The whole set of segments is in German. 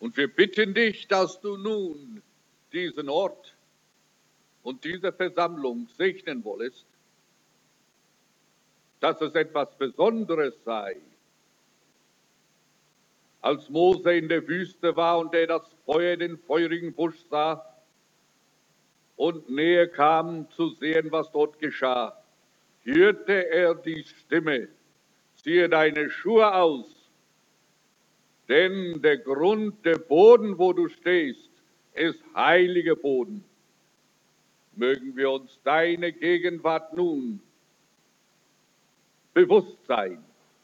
Und wir bitten dich, dass du nun diesen Ort und diese Versammlung segnen wollest, dass es etwas Besonderes sei. Als Mose in der Wüste war und er das Feuer, den feurigen Busch sah und näher kam zu sehen, was dort geschah, hörte er die Stimme: Ziehe deine Schuhe aus, denn der Grund, der Boden, wo du stehst, ist heiliger Boden. Mögen wir uns deine Gegenwart nun bewusst sein.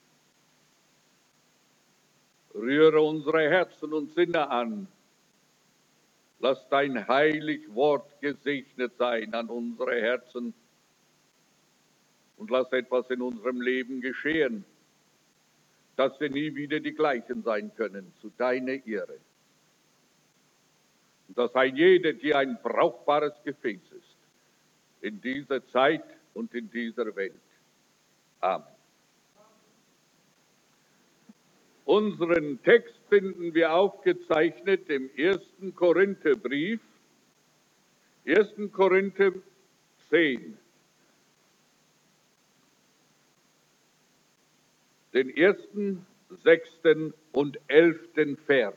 Rühre unsere Herzen und Sinne an. Lass dein heilig Wort gesegnet sein an unsere Herzen und lass etwas in unserem Leben geschehen, dass wir nie wieder die gleichen sein können, zu deiner Ehre. Und dass ein jeder dir ein brauchbares Gefäß ist, in dieser Zeit und in dieser Welt. Amen. Unseren Text finden wir aufgezeichnet im 1. Korintherbrief, 1. Korinther 10. Den 1., 6. und 11. Vers.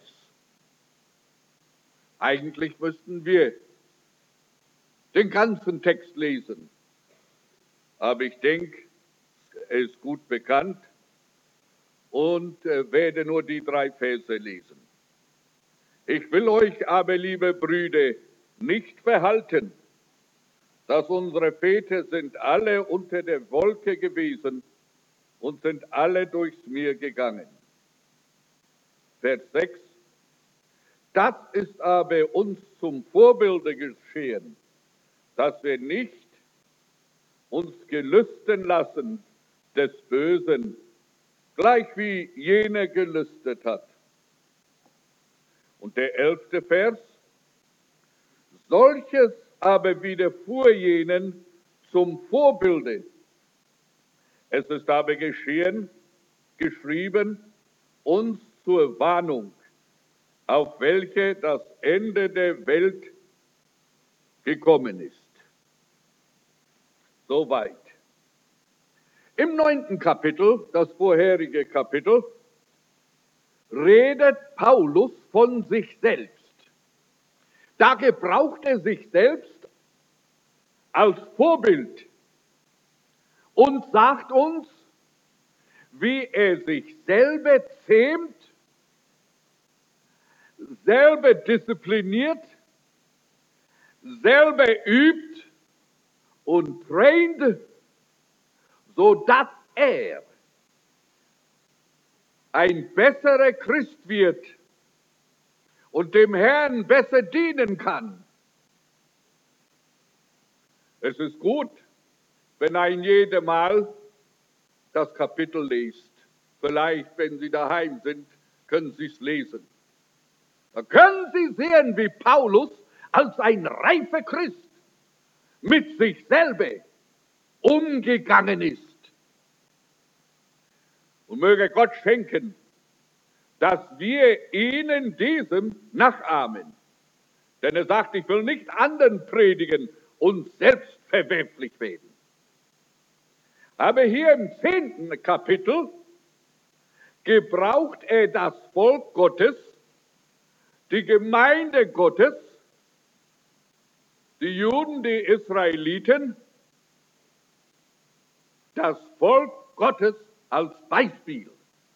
Eigentlich müssten wir den ganzen Text lesen, aber ich denke, er ist gut bekannt und werde nur die 3 Verse lesen. Ich will euch aber, liebe Brüder, nicht verhalten, dass unsere Väter sind alle unter der Wolke gewesen und sind alle durchs Meer gegangen. Vers 6. Das ist aber uns zum Vorbilde geschehen, dass wir nicht uns gelüsten lassen des Bösen, gleich wie jener gelüstet hat. Und der 11. Vers. Solches aber widerfuhr jenen zum Vorbilde. Es ist aber geschrieben, uns zur Warnung, auf welche das Ende der Welt gekommen ist. Soweit. Im 9. Kapitel, das vorherige Kapitel, redet Paulus von sich selbst. Da gebraucht er sich selbst als Vorbild und sagt uns, wie er sich selber zähmt, selber diszipliniert, selber übt und traint, sodass er ein besserer Christ wird und dem Herrn besser dienen kann. Es ist gut, wenn ein jeder mal das Kapitel liest. Vielleicht, wenn Sie daheim sind, können Sie es lesen. Da können Sie sehen, wie Paulus als ein reifer Christ mit sich selber umgegangen ist. Und möge Gott schenken, dass wir ihnen diesem nachahmen. Denn er sagt, ich will nicht anderen predigen und selbst verwerflich werden. Aber hier im 10. Kapitel gebraucht er das Volk Gottes, die Gemeinde Gottes, die Juden, die Israeliten, das Volk Gottes als Beispiel.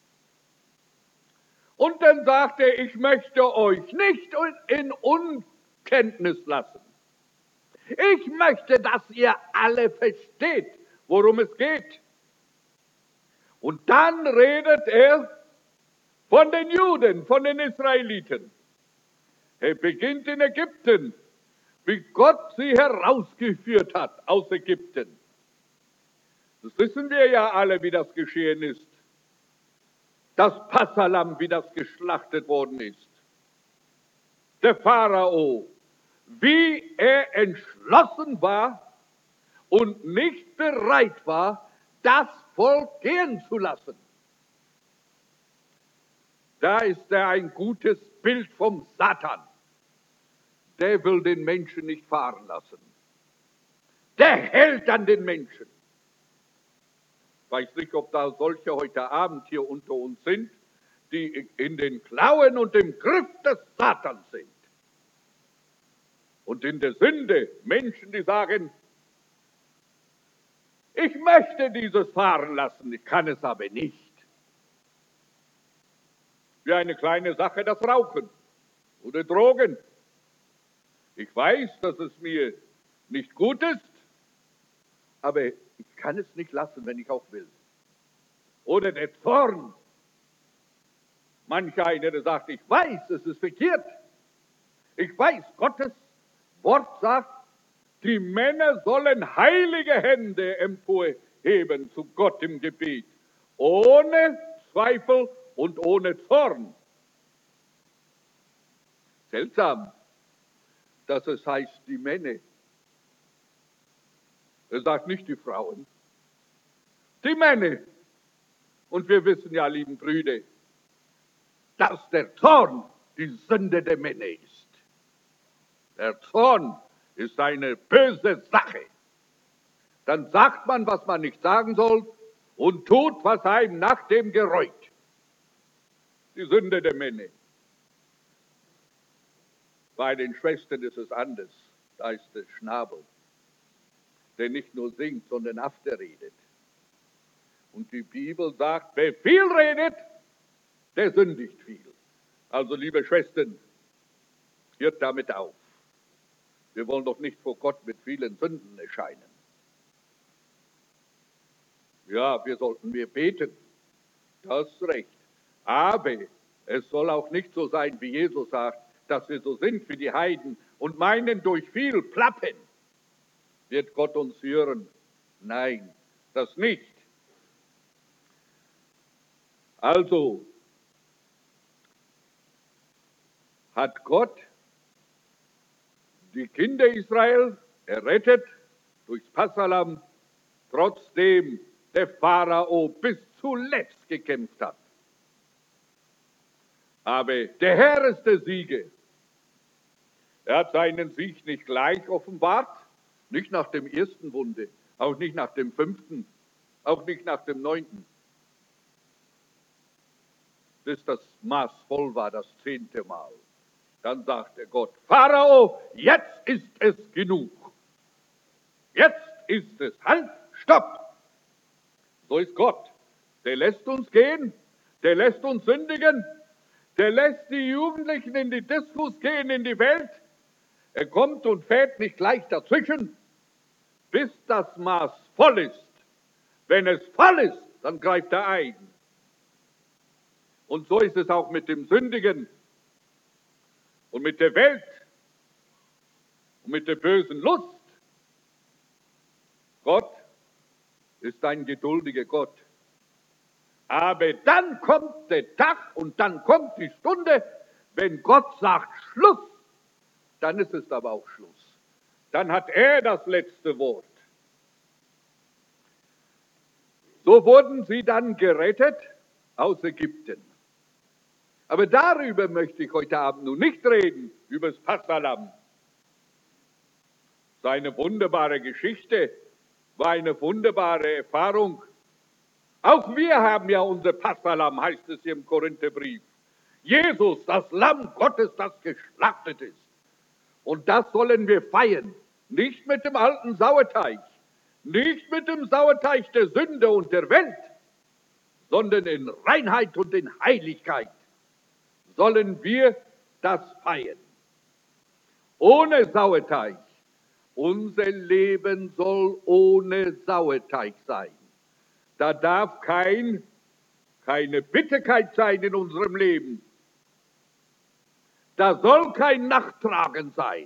Und dann sagt er, ich möchte euch nicht in Unkenntnis lassen. Ich möchte, dass ihr alle versteht, worum es geht. Und dann redet er von den Juden, von den Israeliten. Er beginnt in Ägypten, wie Gott sie herausgeführt hat aus Ägypten. Das wissen wir ja alle, wie das geschehen ist. Das Passahlamm, wie das geschlachtet worden ist. Der Pharao, wie er entschlossen war und nicht bereit war, das Volk gehen zu lassen. da ist er ein gutes Bild vom Satan. Der will den Menschen nicht fahren lassen. Der hält an den Menschen. Ich weiß nicht, ob da solche heute Abend hier unter uns sind, die in den Klauen und im Griff des Satans sind. Und in der Sünde Menschen, die sagen, ich möchte dieses fahren lassen, ich kann es aber nicht. Wie eine kleine Sache das Rauchen oder Drogen. Ich weiß, dass es mir nicht gut ist, aber ich kann es nicht lassen, wenn ich auch will. Oder der Zorn. Manch einer, der sagt, ich weiß, es ist verkehrt. Ich weiß, Gottes Wort sagt, die Männer sollen heilige Hände emporheben zu Gott im Gebet, ohne Zweifel und ohne Zorn. Seltsam, dass es heißt, die Männer. Er sagt nicht die Frauen, die Männer. Und wir wissen ja, lieben Brüder, dass der Zorn die Sünde der Männer ist. Der Zorn ist eine böse Sache. Dann sagt man, was man nicht sagen soll und tut, was einem nach dem gereut. Die Sünde der Männer. Bei den Schwestern ist es anders. Da ist der Schnabel, der nicht nur singt, sondern afterredet. Und die Bibel sagt, wer viel redet, der sündigt viel. Also, liebe Schwestern, hört damit auf. Wir wollen doch nicht vor Gott mit vielen Sünden erscheinen. Ja, wir sollten mehr beten, das ist recht. Aber es soll auch nicht so sein, wie Jesus sagt, dass wir so sind wie die Heiden und meinen, durch viel Plappen wird Gott uns hören. Nein, das nicht. Also hat Gott die Kinder Israel errettet durchs Passalam, trotzdem der Pharao bis zuletzt gekämpft hat. Aber der Herr ist der Sieger. Er hat seinen Sieg nicht gleich offenbart, nicht nach dem ersten Wunder, auch nicht nach dem 5., auch nicht nach dem 9., bis das Maß voll war, das 10. Mal. Dann sagte Gott, Pharao, jetzt ist es genug. Jetzt ist es. Halt, stopp. So ist Gott. Der lässt uns gehen, der lässt uns sündigen, der lässt die Jugendlichen in die Diskus gehen, in die Welt. Er kommt und fährt nicht gleich dazwischen, bis das Maß voll ist. Wenn es voll ist, dann greift er ein. Und so ist es auch mit dem Sündigen und mit der Welt und mit der bösen Lust. Gott ist ein geduldiger Gott. Aber dann kommt der Tag und dann kommt die Stunde, wenn Gott sagt Schluss, dann ist es aber auch Schluss. Dann hat er das letzte Wort. So wurden sie dann gerettet aus Ägypten. Aber darüber möchte ich heute Abend nun nicht reden, über das Passalam. Seine wunderbare Geschichte war eine wunderbare Erfahrung. Auch wir haben ja unser Passalam, heißt es hier im Korintherbrief. Jesus, das Lamm Gottes, das geschlachtet ist. Und das sollen wir feiern. Nicht mit dem alten Sauerteig, nicht mit dem Sauerteig der Sünde und der Welt, sondern in Reinheit und in Heiligkeit sollen wir das feiern. Ohne Sauerteig. Unser Leben soll ohne Sauerteig sein. Da darf keine Bitterkeit sein in unserem Leben. Da soll kein Nachtragen sein.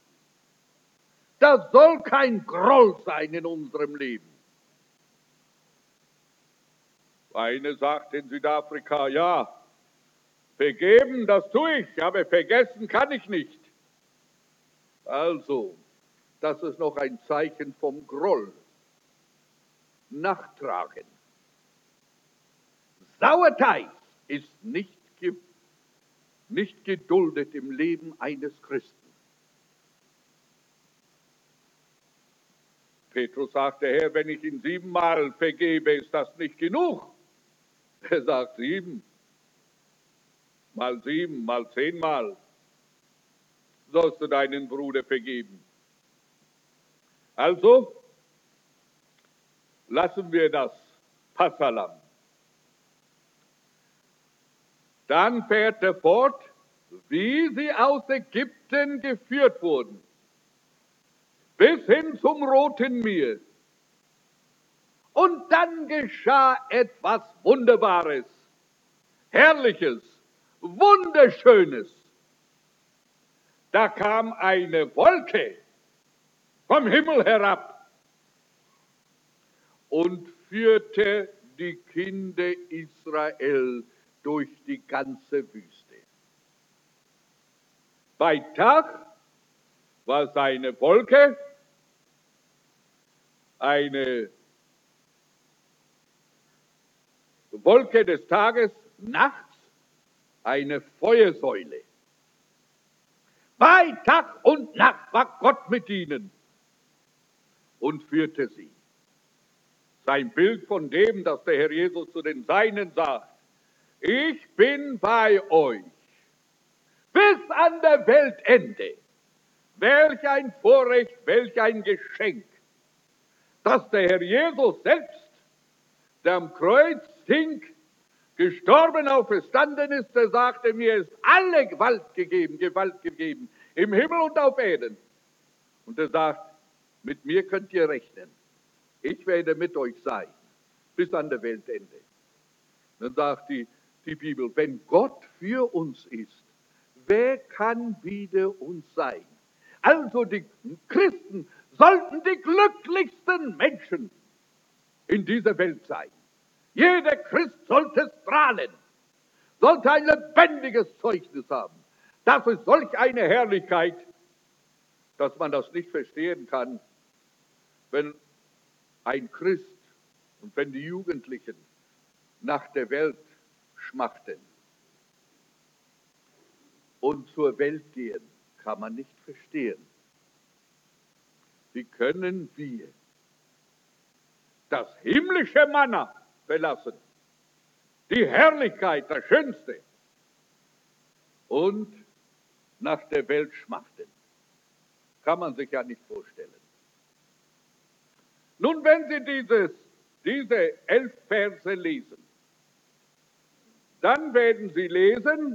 Da soll kein Groll sein in unserem Leben. Eine sagt in Südafrika, ja, vergeben, das tue ich, aber vergessen kann ich nicht. Also, das ist noch ein Zeichen vom Groll. Nachtragen. Sauerteig ist nicht nicht geduldet im Leben eines Christen. Petrus sagte, Herr, wenn ich ihn 7-mal vergebe, ist das nicht genug? Er sagt 7 mal 7 mal 10-mal sollst du deinen Bruder vergeben. Also lassen wir das Passahlamm. Dann fährt er fort, wie sie aus Ägypten geführt wurden, bis hin zum Roten Meer. Und dann geschah etwas Wunderbares, Herrliches, Wunderschönes. Da kam eine Wolke vom Himmel herab und führte die Kinder Israel durch die ganze Wüste. Bei Tag war seine Wolke eine Wolke des Tages, nachts eine Feuersäule. Bei Tag und Nacht war Gott mit ihnen und führte sie. Sein Bild von dem, das der Herr Jesus zu den Seinen sagt: Ich bin bei euch bis an der Weltende. Welch ein Vorrecht, welch ein Geschenk, dass der Herr Jesus selbst, der am Kreuz hing, gestorben, auferstanden ist, der sagte, mir ist alle Gewalt gegeben, im Himmel und auf Erden. Und er sagt, mit mir könnt ihr rechnen. Ich werde mit euch sein, bis an der Weltende. Dann sagt die Bibel, wenn Gott für uns ist, wer kann wider uns sein? Also die Christen sollten die glücklichsten Menschen in dieser Welt sein. Jeder Christ sollte strahlen, sollte ein lebendiges Zeugnis haben. Das ist solch eine Herrlichkeit, dass man das nicht verstehen kann, wenn ein Christ und wenn die Jugendlichen nach der Welt schmachten und zur Welt gehen, kann man nicht verstehen. Wie können wir das himmlische Manna verlassen, die Herrlichkeit, das Schönste, und nach der Welt schmachten? Kann man sich ja nicht vorstellen. Nun, wenn Sie diese 11 Verse lesen, dann werden Sie lesen,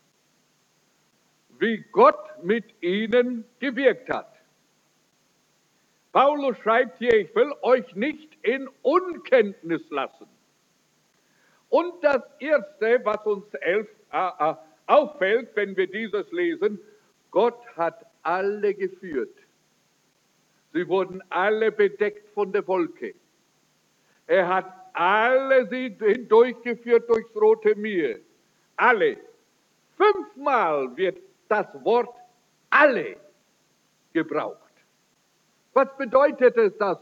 wie Gott mit ihnen gewirkt hat. Paulus schreibt hier, ich will euch nicht in Unkenntnis lassen. Und das Erste, was uns auffällt, wenn wir dieses lesen, Gott hat alle geführt. Sie wurden alle bedeckt von der Wolke. Er hat alle sie hindurchgeführt durchs Rote Meer. Alle. 5-mal wird das Wort alle gebraucht. Was bedeutet es das?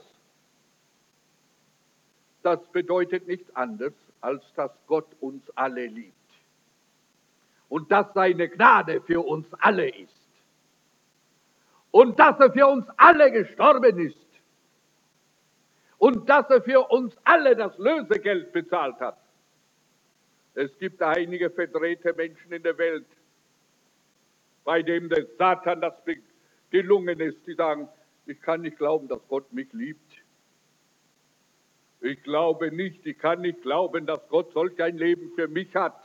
Das bedeutet nichts anderes, als dass Gott uns alle liebt. Und dass seine Gnade für uns alle ist. Und dass er für uns alle gestorben ist. Und dass er für uns alle das Lösegeld bezahlt hat. Es gibt einige verdrehte Menschen in der Welt, bei denen der Satan das gelungen ist. Die sagen, ich kann nicht glauben, dass Gott mich liebt. Ich glaube nicht, ich kann nicht glauben, dass Gott solch ein Leben für mich hat.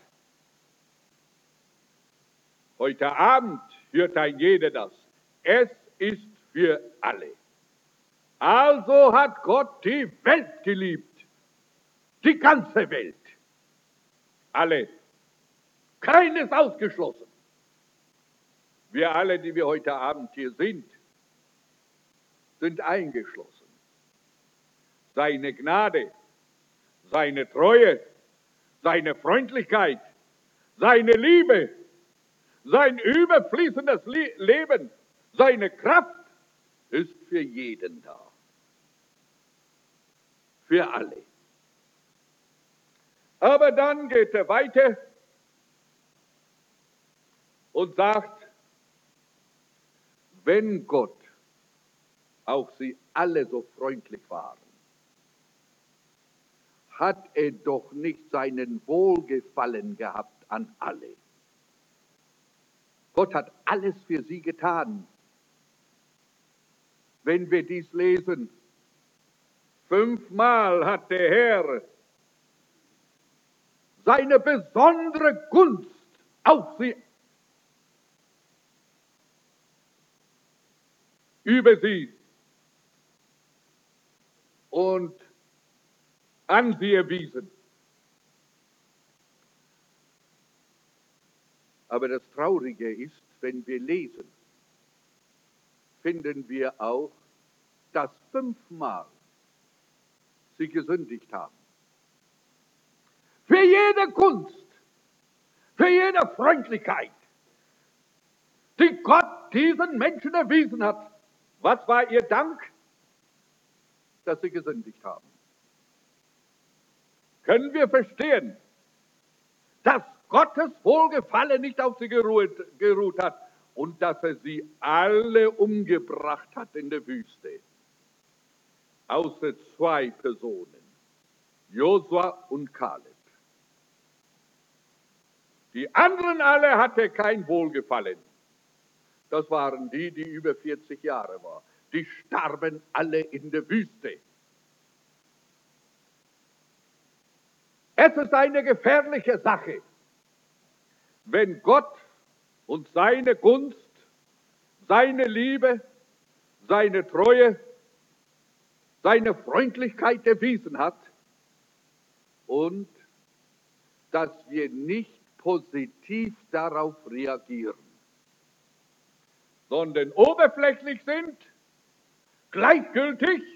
Heute Abend hört ein jeder das. Es ist für alle. Also hat Gott die Welt geliebt. Die ganze Welt. Alle. Keines ausgeschlossen. Wir alle, die wir heute Abend hier sind eingeschlossen. Seine Gnade, seine Treue, seine Freundlichkeit, seine Liebe, sein überfließendes Leben, seine Kraft ist für jeden da. Für alle. Aber dann geht er weiter und sagt, wenn Gott auch sie alle so freundlich waren, hat er doch nicht seinen Wohlgefallen gehabt an alle. Gott hat alles für sie getan. Wenn wir dies lesen, 5-mal hat der Herr seine besondere Gunst auf sie, über sie und an sie erwiesen. Aber das Traurige ist, wenn wir lesen, finden wir auch, dass 5-mal sie gesündigt haben. Für jede Gunst, für jede Freundlichkeit, die Gott diesen Menschen erwiesen hat, was war ihr Dank? Dass sie gesündigt haben. Können wir verstehen, dass Gottes Wohlgefallen nicht auf sie geruht hat und dass er sie alle umgebracht hat in der Wüste? Außer 2 Personen, Josua und Kaleb. Die anderen alle hatte kein Wohlgefallen. Das waren die, die über 40 Jahre waren. Die starben alle in der Wüste. Es ist eine gefährliche Sache, wenn Gott und seine Gunst, seine Liebe, seine Treue, seine Freundlichkeit erwiesen hat und dass wir nicht positiv darauf reagieren, sondern oberflächlich sind, gleichgültig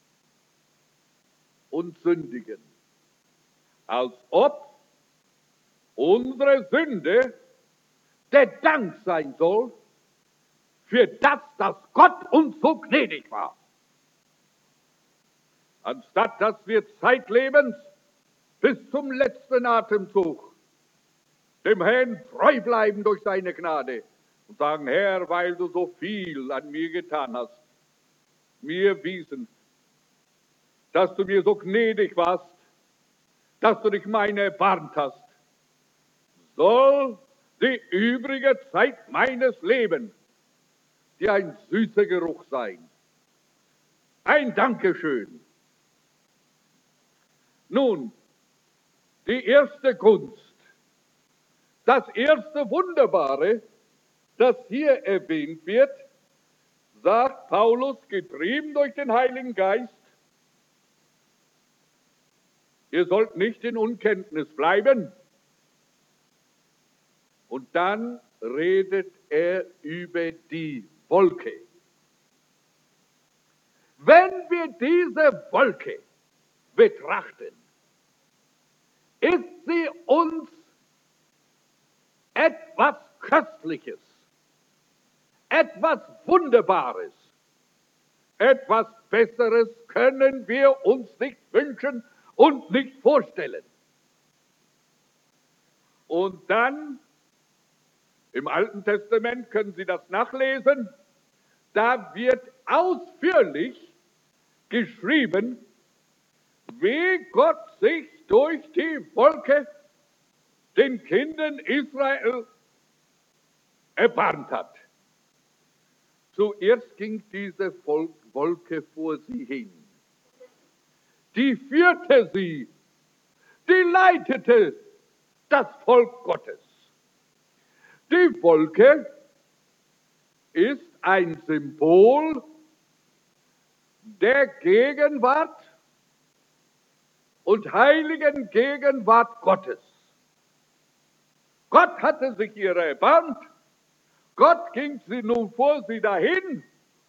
und sündigen, als ob unsere Sünde der Dank sein soll für das, dass Gott uns so gnädig war. Anstatt dass wir zeitlebens bis zum letzten Atemzug dem Herrn treu bleiben durch seine Gnade und sagen, Herr, weil du so viel an mir getan hast, mir erwiesen, dass du mir so gnädig warst, dass du dich meiner erbarmt hast, soll die übrige Zeit meines Lebens dir ein süßer Geruch sein. Ein Dankeschön. Nun, die erste Gunst, das erste Wunderbare, das hier erwähnt wird, sagt Paulus, getrieben durch den Heiligen Geist, ihr sollt nicht in Unkenntnis bleiben. Und dann redet er über die Wolke. Wenn wir diese Wolke betrachten, ist sie uns etwas Köstliches, etwas Wunderbares, etwas Besseres können wir uns nicht wünschen und nicht vorstellen. Und dann, im Alten Testament können Sie das nachlesen, da wird ausführlich geschrieben, wie Gott sich durch die Wolke den Kindern Israel erbarmt hat. Zuerst ging diese Wolke vor sie hin. Die führte sie, die leitete das Volk Gottes. Die Wolke ist ein Symbol der Gegenwart und heiligen Gegenwart Gottes. Gott hatte sich ihrer erbarmt. Gott ging sie nun vor sie dahin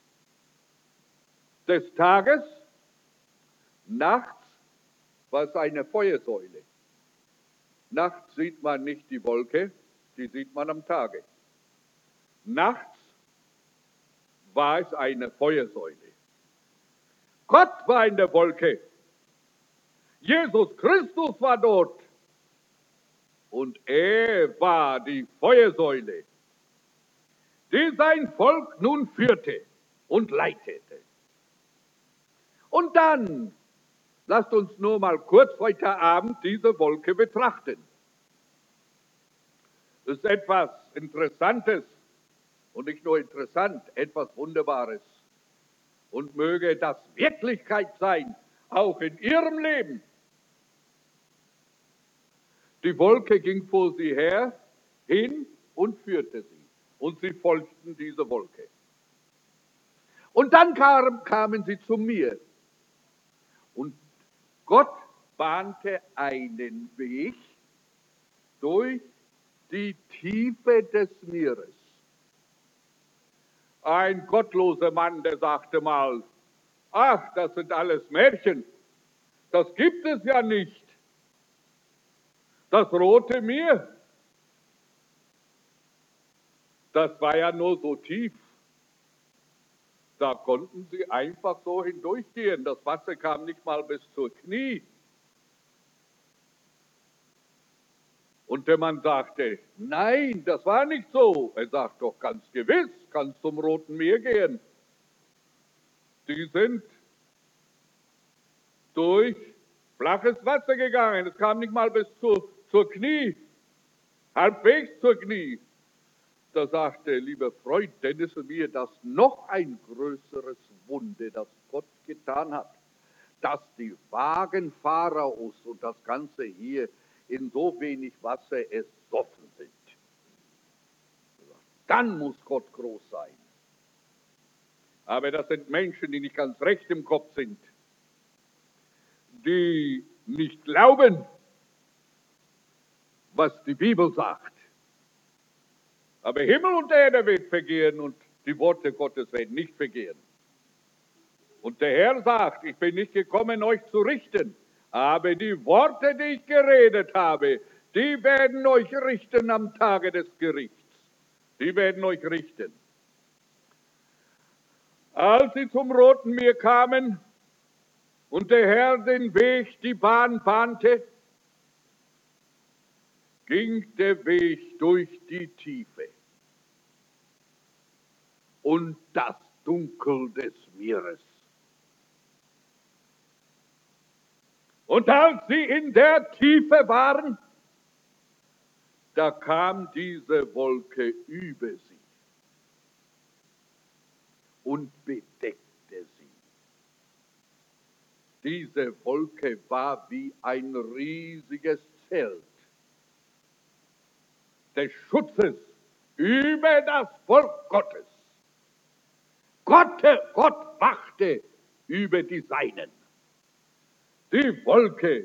des Tages. Nachts war es eine Feuersäule. Nachts sieht man nicht die Wolke, die sieht man am Tage. Nachts war es eine Feuersäule. Gott war in der Wolke. Jesus Christus war dort. Und er war die Feuersäule. die sein Volk nun führte und leitete. Und dann, lasst uns nur mal kurz heute Abend diese Wolke betrachten. Das ist etwas Interessantes und nicht nur interessant, etwas Wunderbares. Und möge das Wirklichkeit sein, auch in Ihrem Leben. Die Wolke ging vor sie her, hin und führte sie. Und sie folgten dieser Wolke. Und dann kamen sie zu mir. Und Gott bahnte einen Weg durch die Tiefe des Meeres. Ein gottloser Mann, der sagte mal, ach, das sind alles Märchen, das gibt es ja nicht. Das Rote Meer, das war ja nur so tief. Da konnten sie einfach so hindurchgehen. Das Wasser kam nicht mal bis zur Knie. Und der Mann sagte, nein, das war nicht so. Er sagt doch ganz gewiss, kannst zum Roten Meer gehen. Die sind durch flaches Wasser gegangen. Es kam nicht mal bis zur Knie, halbwegs zur Knie. Da sagte, lieber Freund, denn ist mir das noch ein größeres Wunder, das Gott getan hat, dass die Wagen Pharaos und das Ganze hier in so wenig Wasser ersoffen sind. Dann muss Gott groß sein. Aber das sind Menschen, die nicht ganz recht im Kopf sind, die nicht glauben, was die Bibel sagt. Aber Himmel und Erde wird vergehen und die Worte Gottes werden nicht vergehen. Und der Herr sagt, ich bin nicht gekommen, euch zu richten, aber die Worte, die ich geredet habe, die werden euch richten am Tage des Gerichts. Die werden euch richten. Als sie zum Roten Meer kamen und der Herr den Weg, die Bahn bahnte, ging der Weg durch die Tiefe und das Dunkel des Meeres. Und als sie in der Tiefe waren, da kam diese Wolke über sie und bedeckte sie. Diese Wolke war wie ein riesiges Zelt des Schutzes über das Volk Gottes. Gott wachte über die Seinen. Die Wolke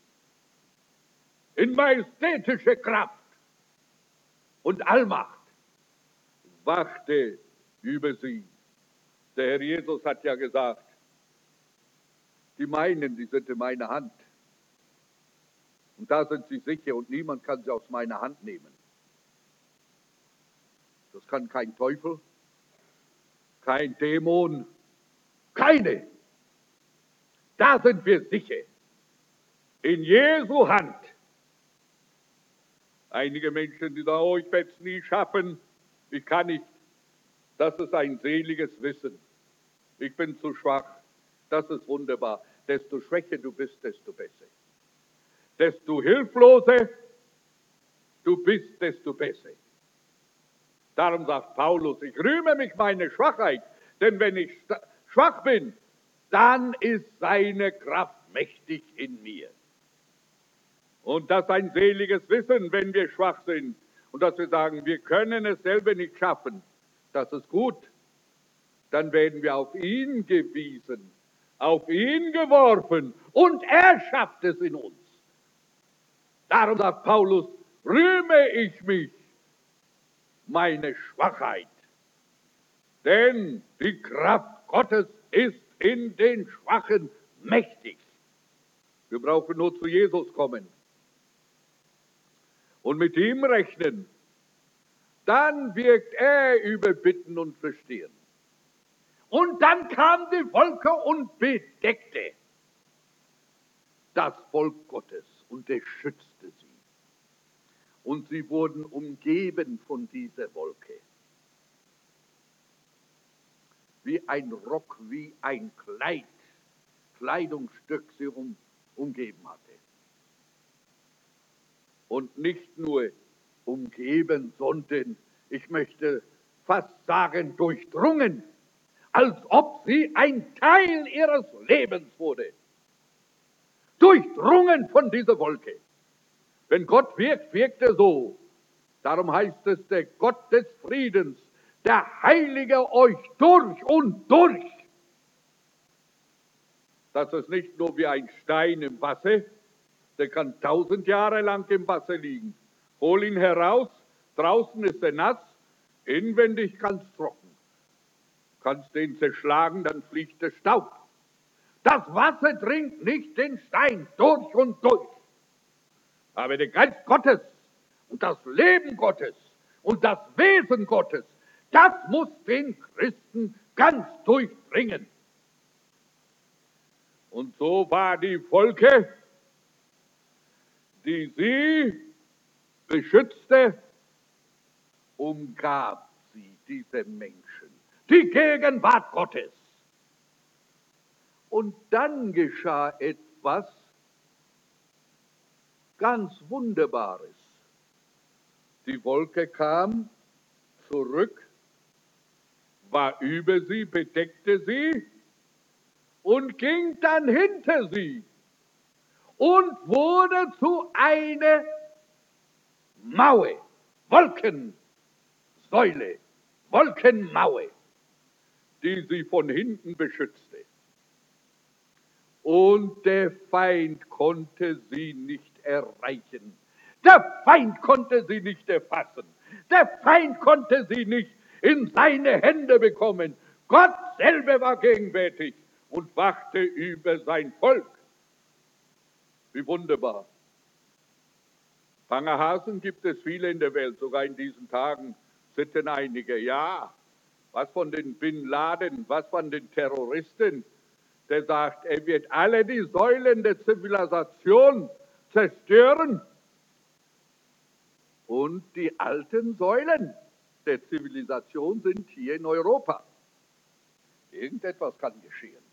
in majestätischer Kraft und Allmacht wachte über sie. Der Herr Jesus hat ja gesagt, die meinen, die sind in meiner Hand. Und da sind sie sicher und niemand kann sie aus meiner Hand nehmen. Das kann kein Teufel, kein Dämon, keine. Da sind wir sicher. In Jesu Hand. Einige Menschen, die sagen, oh, ich werde es nie schaffen, ich kann nicht. Das ist ein seliges Wissen. Ich bin zu schwach. Das ist wunderbar. Desto schwächer du bist, desto besser. Desto hilfloser du bist, desto besser. Darum sagt Paulus, ich rühme mich meiner Schwachheit, denn wenn ich schwach bin, dann ist seine Kraft mächtig in mir. Und das ist ein seliges Wissen, wenn wir schwach sind und dass wir sagen, wir können es selber nicht schaffen. Das ist gut. Dann werden wir auf ihn gewiesen, auf ihn geworfen und er schafft es in uns. Darum sagt Paulus, rühme ich mich meine Schwachheit. Denn die Kraft Gottes ist in den Schwachen mächtig. Wir brauchen nur zu Jesus kommen und mit ihm rechnen. Dann wirkt er über Bitten und Verstehen. Und dann kam die Wolke und bedeckte das Volk Gottes und er schützte sie. Und sie wurden umgeben von dieser Wolke. wie ein Rock, wie ein Kleidungsstück sie umgeben hatte. Und nicht nur umgeben, sondern, ich möchte fast sagen, durchdrungen, als ob sie ein Teil ihres Lebens wurde. Durchdrungen von dieser Wolke. Wenn Gott wirkt, wirkt er so. Darum heißt es, der Gott des Friedens, der heilige euch durch und durch. Das ist nicht nur wie ein Stein im Wasser, der kann 1000 Jahre lang im Wasser liegen. Hol ihn heraus, draußen ist er nass, inwendig ganz trocken. Kannst den zerschlagen, dann fliegt der Staub. Das Wasser dringt nicht den Stein durch und durch. Aber der Geist Gottes und das Leben Gottes und das Wesen Gottes, das muss den Christen ganz durchdringen. Und so war die Wolke, die sie beschützte, umgab sie, diese Menschen, die Gegenwart Gottes. Und dann geschah etwas ganz Wunderbares. Die Wolke kam zurück, war über sie, bedeckte sie und ging dann hinter sie und wurde zu einer Mauer, Wolkensäule, Wolkenmauer, die sie von hinten beschützte. Und der Feind konnte sie nicht erreichen. Der Feind konnte sie nicht erfassen. Der Feind konnte sie nicht in seine Hände bekommen. Gott selber war gegenwärtig und wachte über sein Volk. Wie wunderbar. Fangerhasen gibt es viele in der Welt, sogar in diesen Tagen sitzen einige. Ja, was von den Bin Laden, was von den Terroristen, der sagt, er wird alle die Säulen der Zivilisation zerstören. Und die alten Säulen der Zivilisation sind hier in Europa. Irgendetwas kann geschehen.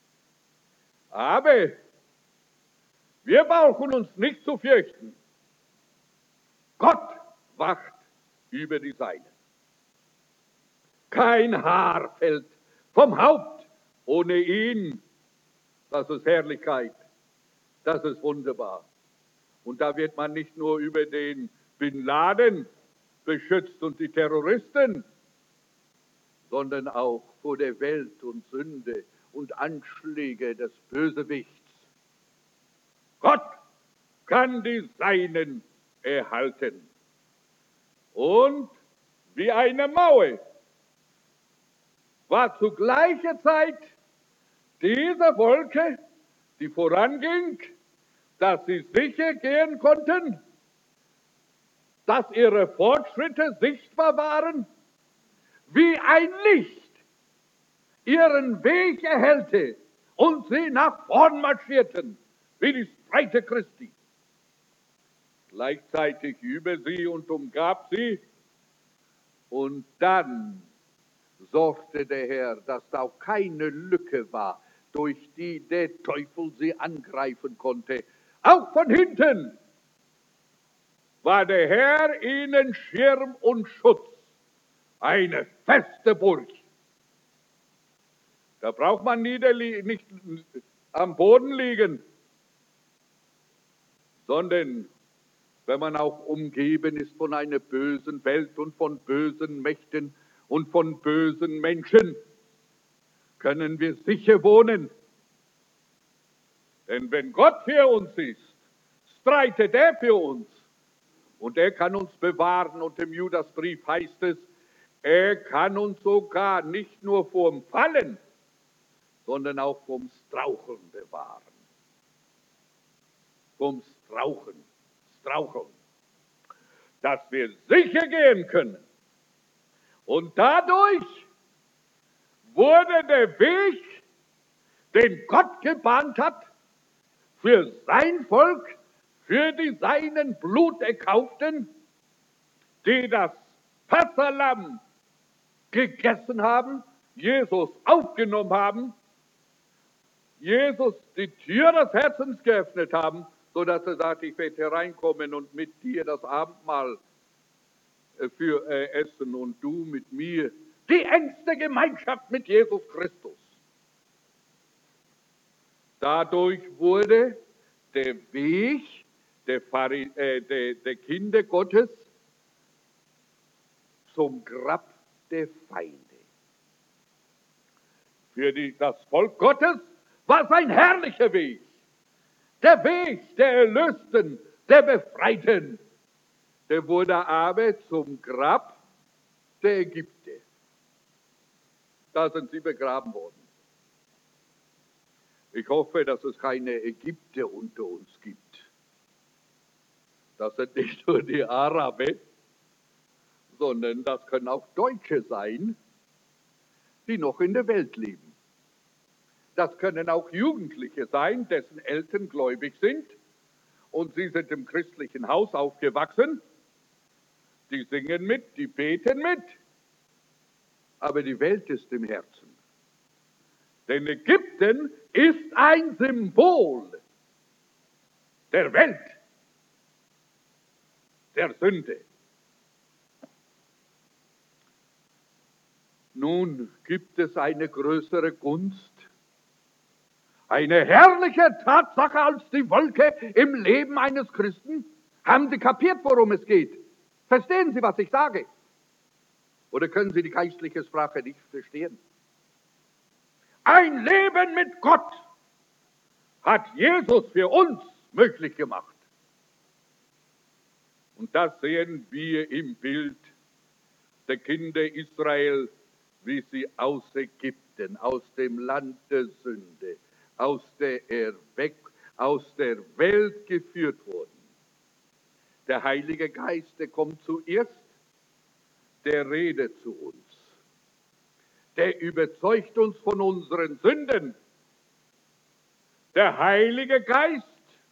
Aber wir brauchen uns nicht zu fürchten. Gott wacht über die Seinen. Kein Haar fällt vom Haupt ohne ihn. Das ist Herrlichkeit. Das ist wunderbar. Und da wird man nicht nur über den Bin Laden beschützt und die Terroristen, sondern auch vor der Welt und Sünde und Anschläge des Bösewichts. Gott kann die Seinen erhalten. Und wie eine Mauer war zu gleicher Zeit diese Wolke, die voranging, dass sie sicher gehen konnten, dass ihre Fortschritte sichtbar waren, wie ein Licht ihren Weg erhellte und sie nach vorn marschierten, wie die Streiter Christi. Gleichzeitig über sie und umgab sie, und dann sorgte der Herr, dass da auch keine Lücke war, durch die der Teufel sie angreifen konnte. Auch von hinten war der Herr ihnen Schirm und Schutz, eine feste Burg. Da braucht man nicht am Boden liegen, sondern wenn man auch umgeben ist von einer bösen Welt und von bösen Mächten und von bösen Menschen, können wir sicher wohnen. Denn wenn Gott für uns ist, streitet er für uns. Und er kann uns bewahren. Und im Judasbrief heißt es, er kann uns sogar nicht nur vom Fallen, sondern auch vom Straucheln bewahren. Vom Straucheln. Dass wir sicher gehen können. Und dadurch wurde der Weg, den Gott gebahnt hat, für sein Volk, für die seinen Blut erkauften, die das Passahlamm gegessen haben, Jesus aufgenommen haben, Jesus die Tür des Herzens geöffnet haben, sodass er sagt, ich werde reinkommen und mit dir das Abendmahl für essen und du mit mir. Die engste Gemeinschaft mit Jesus Christus. Dadurch wurde der Weg der Kinder Gottes zum Grab der Feinde. Für das Volk Gottes war es ein herrlicher Weg. Der Weg der Erlösten, der Befreiten. Der wurde aber zum Grab der Ägypter. Da sind sie begraben worden. Ich hoffe, dass es keine Ägypter unter uns gibt. Das sind nicht nur die Araber, sondern das können auch Deutsche sein, die noch in der Welt leben. Das können auch Jugendliche sein, dessen Eltern gläubig sind und sie sind im christlichen Haus aufgewachsen. Die singen mit, die beten mit, aber die Welt ist im Herzen. Denn Ägypten ist ein Symbol der Welt, der Sünde. Nun gibt es eine größere Gunst, eine herrliche Tatsache als die Wolke im Leben eines Christen. Haben Sie kapiert, worum es geht? Verstehen Sie, was ich sage? Oder können Sie die geistliche Sprache nicht verstehen? Ein Leben mit Gott hat Jesus für uns möglich gemacht. Und das sehen wir im Bild der Kinder Israel, wie sie aus Ägypten, aus dem Land der Sünde, aus der Welt geführt wurden. Der Heilige Geist, der kommt zuerst, der redet zu uns. Der überzeugt uns von unseren Sünden. Der Heilige Geist,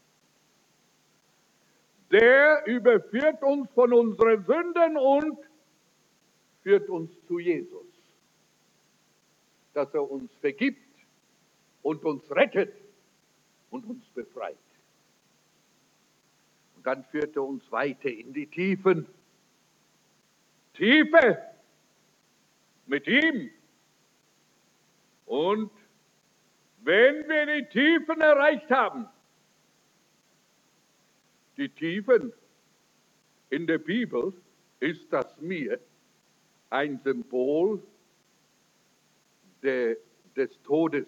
der überführt uns von unseren Sünden und führt uns zu Jesus. Dass er uns vergibt und uns rettet und uns befreit. Und dann führt er uns weiter in die Tiefen. Tiefe mit ihm. Und wenn wir die Tiefen erreicht haben, die Tiefen in der Bibel ist das Meer ein Symbol des Todes.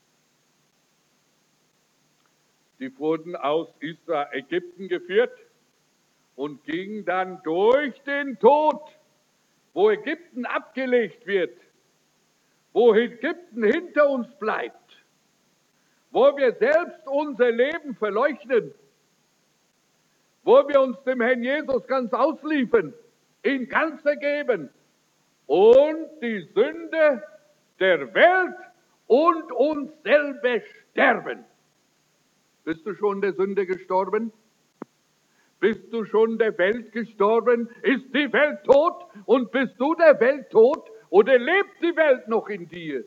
Die wurden aus Ägypten geführt und gingen dann durch den Tod, wo Ägypten abgelegt wird, wo Ägypten hinter uns bleibt, wo wir selbst unser Leben verleuchten, wo wir uns dem Herrn Jesus ganz ausliefern, ihn ganz ergeben und die Sünde der Welt und uns selber sterben. Bist du schon der Sünde gestorben? Bist du schon der Welt gestorben? Ist die Welt tot? Und bist du der Welt tot? Oder lebt die Welt noch in dir?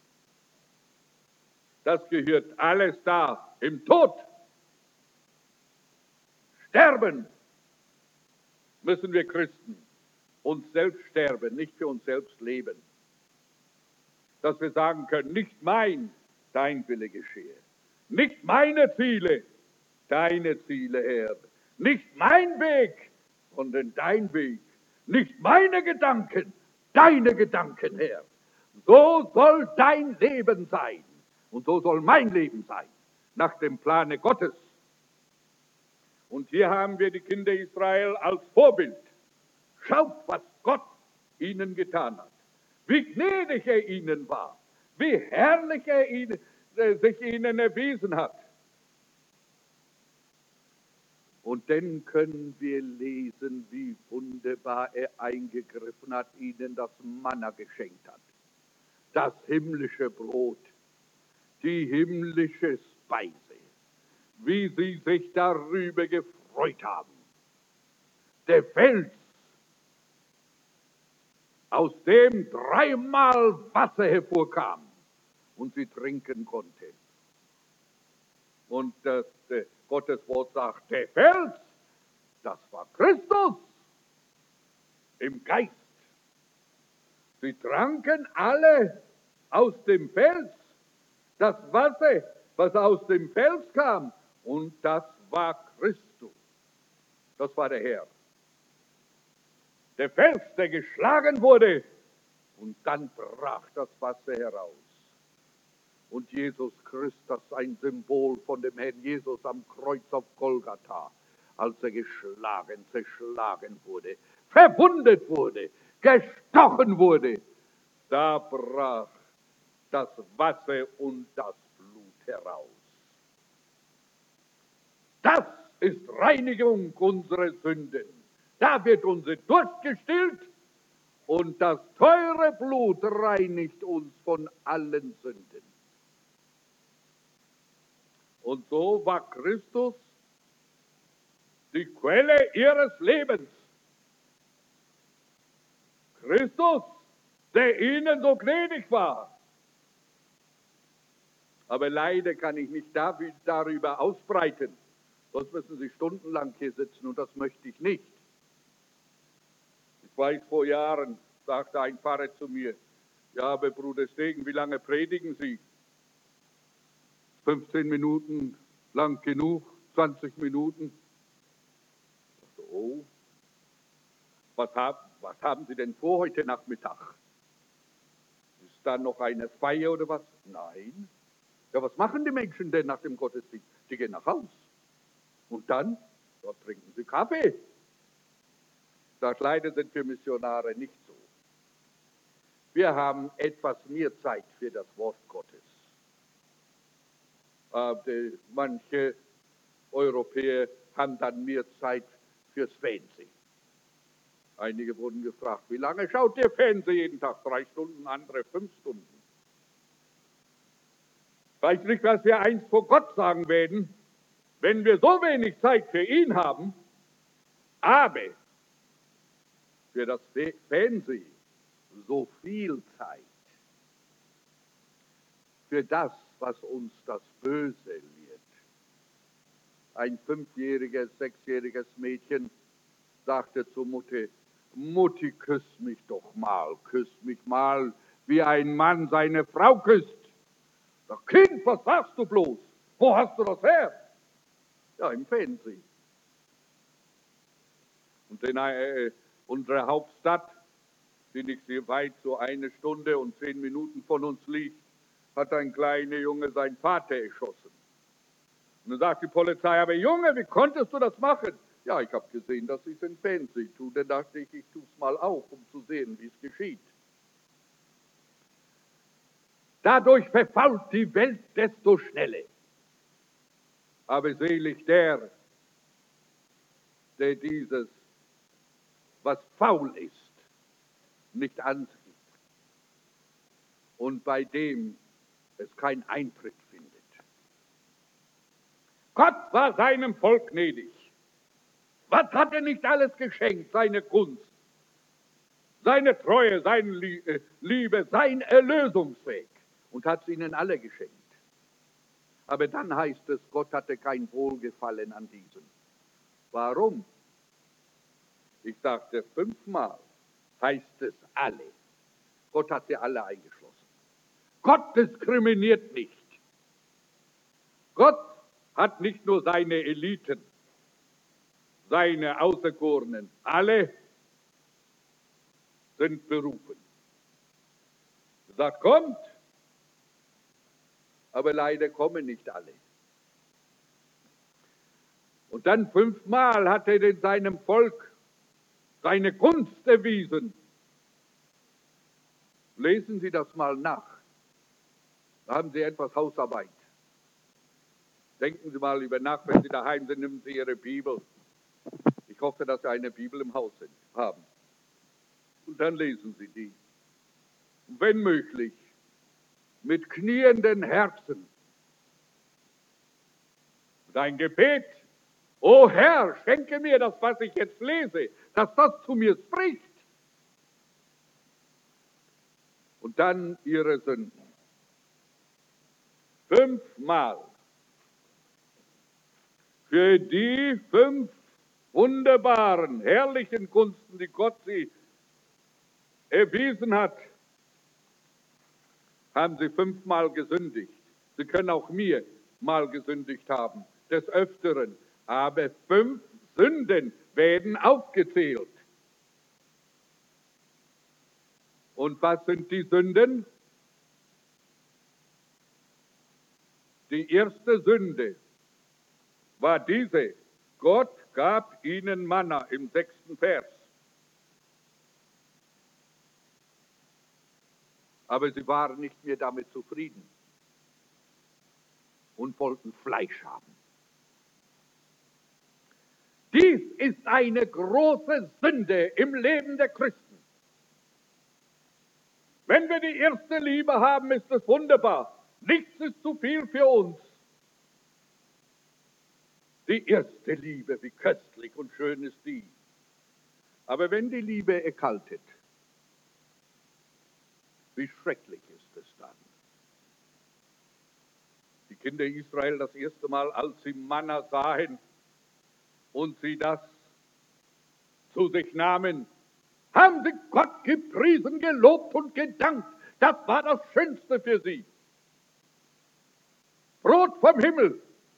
Das gehört alles da im Tod. Sterben müssen wir Christen. Uns selbst sterben, nicht für uns selbst leben. Dass wir sagen können, nicht mein, dein Wille geschehe. Nicht meine Ziele, deine Ziele, Herr. Nicht mein Weg, sondern dein Weg. Nicht meine Gedanken, deine Gedanken, Herr. So soll dein Leben sein. Und so soll mein Leben sein. Nach dem Plane Gottes. Und hier haben wir die Kinder Israel als Vorbild. Schaut, was Gott ihnen getan hat. Wie gnädig er ihnen war. Wie herrlich er sich ihnen erwiesen hat. Und dann können wir lesen, wie wunderbar er eingegriffen hat, ihnen das Manna geschenkt hat. Das himmlische Brot, die himmlische Speise, wie sie sich darüber gefreut haben. Der Fels aus dem dreimal Wasser hervorkam und sie trinken konnte. Und Gottes Wort sagt, der Fels, das war Christus im Geist. Sie tranken alle aus dem Fels, das Wasser, was aus dem Fels kam, und das war Christus. Das war der Herr. Der Fels, der geschlagen wurde, und dann brach das Wasser heraus. Und Jesus Christus, ein Symbol von dem Herrn Jesus am Kreuz auf Golgatha, als er geschlagen, zerschlagen wurde, verwundet wurde, gestochen wurde, da brach das Wasser und das Blut heraus. Das ist Reinigung unserer Sünden. Da wird unser Durst gestillt und das teure Blut reinigt uns von allen Sünden. Und so war Christus die Quelle ihres Lebens. Christus, der ihnen so gnädig war. Aber leider kann ich nicht darüber ausbreiten. Sonst müssen Sie stundenlang hier sitzen und das möchte ich nicht. Ich weiß, vor Jahren sagte ein Pfarrer zu mir, ja, aber Bruder Stegen, wie lange predigen Sie? 15 Minuten lang genug, 20 Minuten. Ich dachte, oh, was haben Sie denn vor heute Nachmittag? Ist da noch eine Feier oder was? Nein. Ja, was machen die Menschen denn nach dem Gottesdienst? Die gehen nach Haus. Und dann, dort trinken sie Kaffee. Das leider sind für Missionare nicht so. Wir haben etwas mehr Zeit für das Wort Gottes. Manche Europäer haben dann mehr Zeit fürs Fernsehen. Einige wurden gefragt, wie lange schaut ihr Fernsehen jeden Tag? 3 Stunden, andere 5 Stunden. Ich weiß nicht, was wir einst vor Gott sagen werden, wenn wir so wenig Zeit für ihn haben, aber für das Fernsehen so viel Zeit. Für das, was uns das Böse lehrt. Ein 5-jähriges, 6-jähriges Mädchen sagte zur Mutter, Mutti, küss mich doch mal, küss mich mal, wie ein Mann seine Frau küsst. Sag, Kind, was sagst du bloß? Wo hast du das her? Ja, im Fernsehen. Und in unserer Hauptstadt, die nicht sehr weit, so 1 Stunde und 10 Minuten von uns liegt, hat ein kleiner Junge seinen Vater erschossen. Und dann sagt die Polizei, aber Junge, wie konntest du das machen? Ja, ich habe gesehen, dass ich es im Fernsehen tue. Dann dachte ich, ich tue es mal auch, um zu sehen, wie es geschieht. Dadurch verfault die Welt desto schneller. Aber selig der dieses, was faul ist, nicht ansieht und bei dem es keinen Eintritt findet. Gott war seinem Volk gnädig. Was hat er nicht alles geschenkt? Seine Gunst, seine Treue, seine Liebe, sein Erlösungsweg. Und hat es ihnen alle geschenkt. Aber dann heißt es, Gott hatte kein Wohlgefallen an diesen. Warum? Ich sagte 5-mal, heißt es alle. Gott hat sie alle eingeschlossen. Gott diskriminiert nicht. Gott hat nicht nur seine Eliten, seine Auserkorenen. Alle sind berufen. Er sagt, kommt, aber leider kommen nicht alle. Und dann 5-mal hat er in seinem Volk seine Gunst erwiesen. Lesen Sie das mal nach. Da haben Sie etwas Hausarbeit. Denken Sie mal über nach, wenn Sie daheim sind, nehmen Sie Ihre Bibel. Ich hoffe, dass Sie eine Bibel im Haus haben. Und dann lesen Sie die. Und wenn möglich, mit knienden Herzen. Sein Gebet, o Herr, schenke mir das, was ich jetzt lese, dass das zu mir spricht. und dann ihre Sünden. 5-mal. Für die 5 wunderbaren, herrlichen Gunsten, die Gott sie erwiesen hat, haben sie 5-mal gesündigt. Sie können auch mir mal gesündigt haben, des Öfteren. Aber 5 Sünden werden aufgezählt. Und was sind die Sünden? Die erste Sünde war diese: Gott gab ihnen Manna im 6. Vers. Aber sie waren nicht mehr damit zufrieden und wollten Fleisch haben. Dies ist eine große Sünde im Leben der Christen. Wenn wir die erste Liebe haben, ist es wunderbar. Nichts ist zu viel für uns. Die erste Liebe, wie köstlich und schön ist die. Aber wenn die Liebe erkaltet, wie schrecklich ist es dann. Die Kinder Israel das erste Mal, als sie Manna sahen und sie das zu sich nahmen, haben sie Gott gepriesen, gelobt und gedankt. Das war das Schönste für sie. Brot vom Himmel.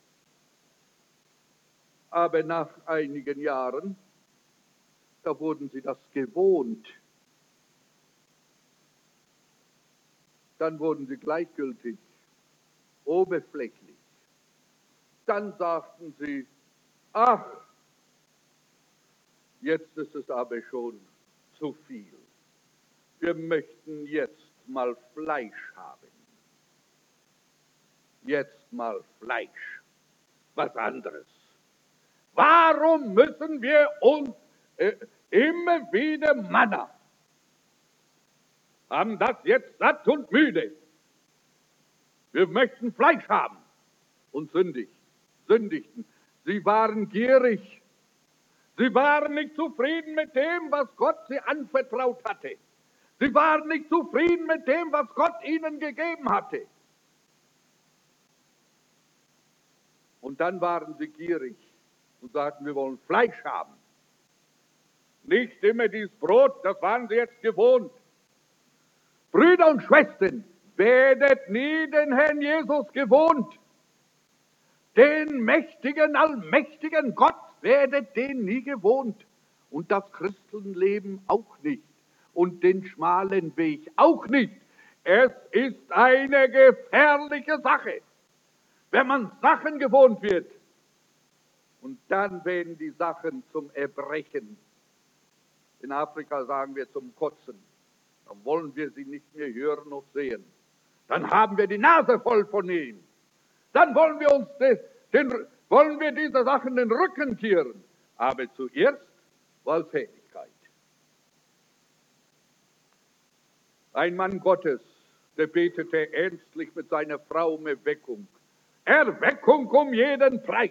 Aber nach einigen Jahren, da wurden sie das gewohnt. Dann wurden sie gleichgültig, oberflächlich. Dann sagten sie, ach, jetzt ist es aber schon zu viel. Wir möchten jetzt mal Fleisch haben. Jetzt mal Fleisch. Was anderes. Warum müssen wir uns immer wieder Manna? Haben das jetzt satt und müde. Wir möchten Fleisch haben. Und sündigten. Sie waren gierig. Sie waren nicht zufrieden mit dem, was Gott sie anvertraut hatte. Sie waren nicht zufrieden mit dem, was Gott ihnen gegeben hatte. Und dann waren sie gierig und sagten, wir wollen Fleisch haben. Nicht immer dieses Brot, das waren sie jetzt gewohnt. Brüder und Schwestern, werdet nie den Herrn Jesus gewohnt. Den mächtigen, allmächtigen Gott werdet den nie gewohnt. Und das Christenleben auch nicht. Und den schmalen Weg auch nicht. Es ist eine gefährliche Sache, wenn man Sachen gewohnt wird. Und dann werden die Sachen zum Erbrechen. In Afrika sagen wir zum Kotzen. Dann wollen wir sie nicht mehr hören noch sehen. Dann haben wir die Nase voll von ihnen. Dann wollen wir uns wollen wir dieser Sachen den Rücken kehren. Aber zuerst Wohltätigkeit. Ein Mann Gottes, der betete ernstlich mit seiner Frau um Erweckung. Erweckung um jeden Preis.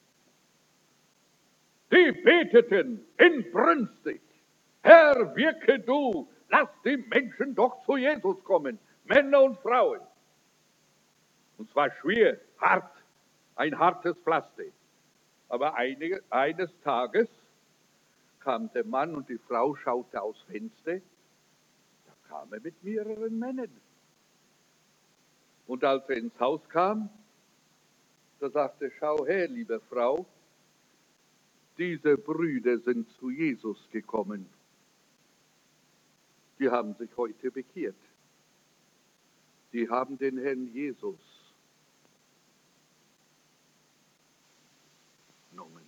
Sie beteten inbrünstig. Herr, wirke du, lass die Menschen doch zu Jesus kommen, Männer und Frauen. Und zwar schwer, hart, ein hartes Pflaster. Aber eines Tages kam der Mann und die Frau schaute aus Fenster, da kam er mit mehreren Männern. Und als er ins Haus kam, da sagte er, schau her, liebe Frau, diese Brüder sind zu Jesus gekommen. Die haben sich heute bekehrt. Sie haben den Herrn Jesus genommen.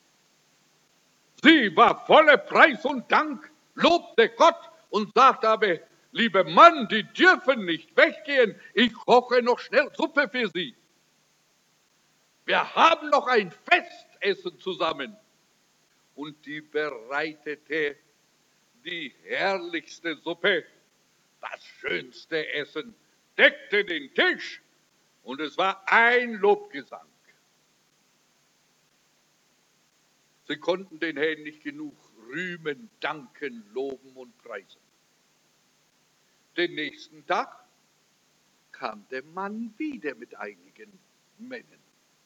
Sie war voller Preis und Dank, lobte Gott und sagte aber, lieber Mann, die dürfen nicht weggehen, ich koche noch schnell Suppe für sie. Wir haben noch ein Festessen zusammen. Und die bereitete die herrlichste Suppe, das schönste Essen, deckte den Tisch und es war ein Lobgesang. Sie konnten den Herrn nicht genug rühmen, danken, loben und preisen. Den nächsten Tag kam der Mann wieder mit einigen Männern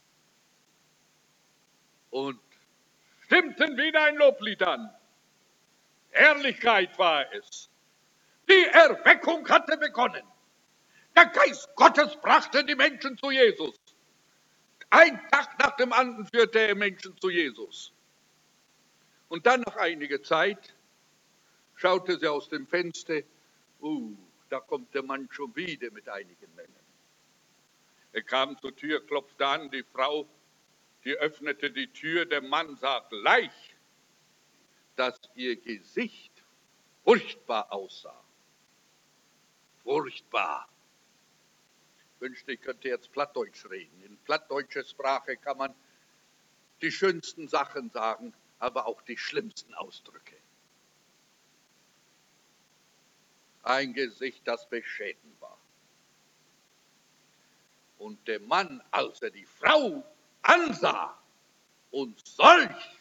und stimmten wieder ein Loblied an. Herrlichkeit war es. Die Erweckung hatte begonnen. Der Geist Gottes brachte die Menschen zu Jesus. Ein Tag nach dem anderen führte er Menschen zu Jesus. Und dann nach einiger Zeit schaute sie aus dem Fenster, da kommt der Mann schon wieder mit einigen Männern. Er kam zur Tür, klopfte an, die Frau, die öffnete die Tür, der Mann sah gleich, dass ihr Gesicht furchtbar aussah. Furchtbar. Ich wünschte, ich könnte jetzt Plattdeutsch reden. In plattdeutscher Sprache kann man die schönsten Sachen sagen, aber auch die schlimmsten Ausdrücke. Ein Gesicht, das beschädigt war. Und der Mann, als er die Frau ansah und solch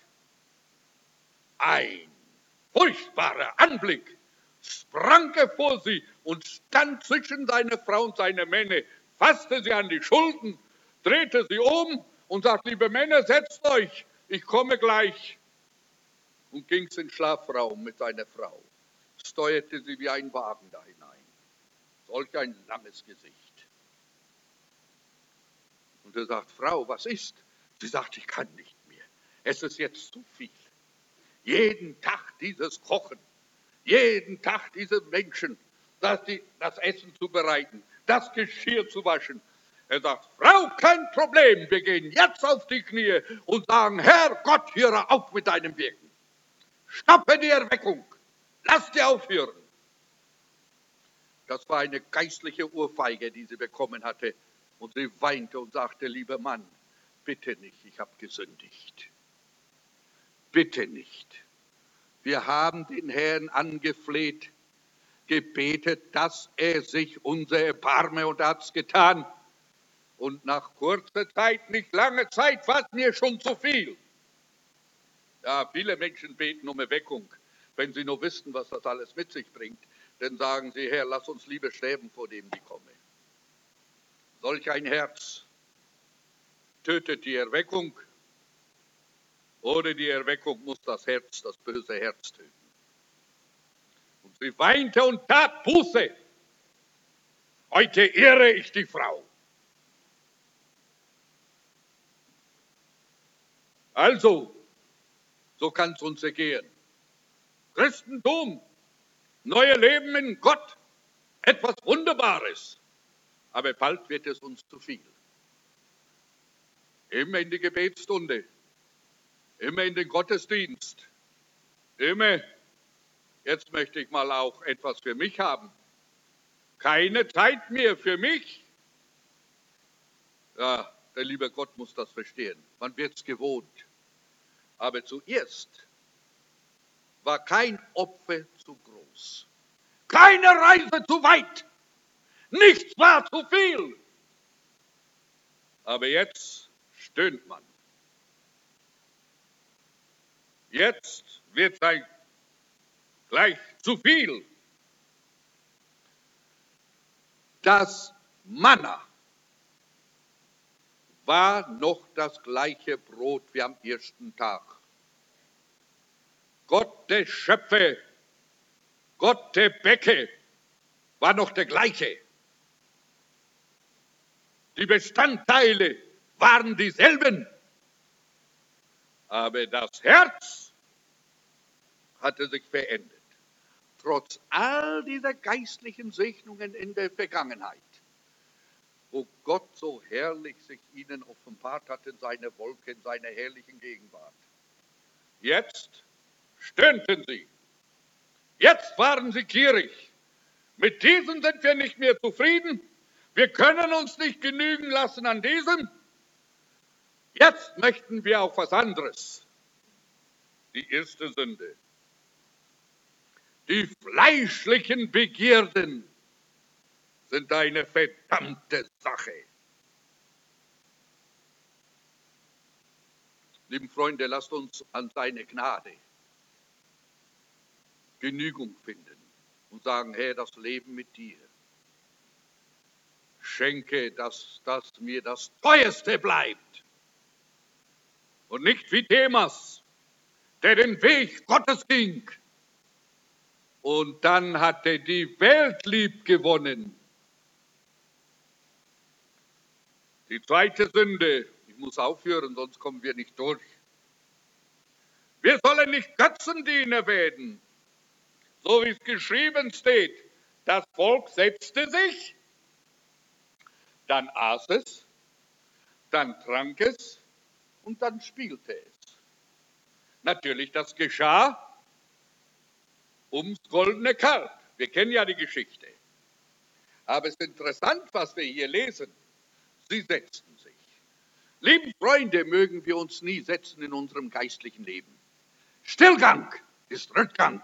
ein furchtbarer Anblick, sprang er vor sie und stand zwischen seine Frau und seine Männer, fasste sie an die Schultern, drehte sie um und sagte, liebe Männer, setzt euch, ich komme gleich. Und ging in den Schlafraum mit seiner Frau, steuerte sie wie ein Wagen da hinein. Solch ein langes Gesicht. Und er sagt, Frau, was ist? Sie sagt, ich kann nicht mehr. Es ist jetzt zu viel. Jeden Tag dieses Kochen, jeden Tag diese Menschen, das Essen zu bereiten, das Geschirr zu waschen. Er sagt, Frau, kein Problem, wir gehen jetzt auf die Knie und sagen, Herr Gott, höre auf mit deinem Wirken. Stoppe die Erweckung, lass die aufhören. Das war eine geistliche Ohrfeige, die sie bekommen hatte. Und sie weinte und sagte, lieber Mann, bitte nicht, ich habe gesündigt. Bitte nicht. Wir haben den Herrn angefleht, gebetet, dass er sich unser erbarme, und er hat es getan. Und nach kurzer Zeit, nicht lange Zeit, war es mir schon zu viel. Ja, viele Menschen beten um Erweckung, wenn sie nur wüssten, was das alles mit sich bringt. Dann sagen sie, Herr, lass uns lieber sterben, vor dem die komme. Solch ein Herz tötet die Erweckung, oder die Erweckung muss das Herz, das böse Herz töten. Und sie weinte und tat Buße. Heute ehre ich die Frau. Also, so kann es uns ergehen. Christentum, neue Leben in Gott, etwas Wunderbares. Aber bald wird es uns zu viel. Immer in die Gebetsstunde, immer in den Gottesdienst, immer, jetzt möchte ich mal auch etwas für mich haben. Keine Zeit mehr für mich. Ja, der liebe Gott muss das verstehen. Man wird es gewohnt. Aber zuerst war kein Opfer zu groß. Keine Reise zu weit. Nichts war zu viel. Aber jetzt stöhnt man. Jetzt wird es gleich zu viel. Das Manna war noch das gleiche Brot wie am ersten Tag. Gott der Schöpfer, Gott der Bäcker war noch der gleiche. Die Bestandteile waren dieselben. Aber das Herz hatte sich verändert. Trotz all dieser geistlichen Segnungen in der Vergangenheit, wo Gott so herrlich sich ihnen offenbart hat in seiner Wolke, in seiner herrlichen Gegenwart. Jetzt stöhnten sie. Jetzt waren sie gierig. Mit diesem sind wir nicht mehr zufrieden. Wir können uns nicht genügen lassen an diesem. Jetzt möchten wir auch was anderes. Die erste Sünde. Die fleischlichen Begierden sind eine verdammte Sache. Lieben Freunde, lasst uns an seine Gnade Genügung finden und sagen, Herr, das Leben mit dir, schenke, dass das mir das Teuerste bleibt. Und nicht wie Demas, der den Weg Gottes ging. Und dann hat er die Welt lieb gewonnen. Die zweite Sünde, ich muss aufhören, sonst kommen wir nicht durch. Wir sollen nicht Götzendiener werden, so wie es geschrieben steht. Das Volk setzte sich, dann aß es, dann trank es und dann spielte es. Natürlich, das geschah ums goldene Kalb. Wir kennen ja die Geschichte. Aber es ist interessant, was wir hier lesen. Sie setzten sich. Lieben Freunde, mögen wir uns nie setzen in unserem geistlichen Leben. Stillgang ist Rückgang.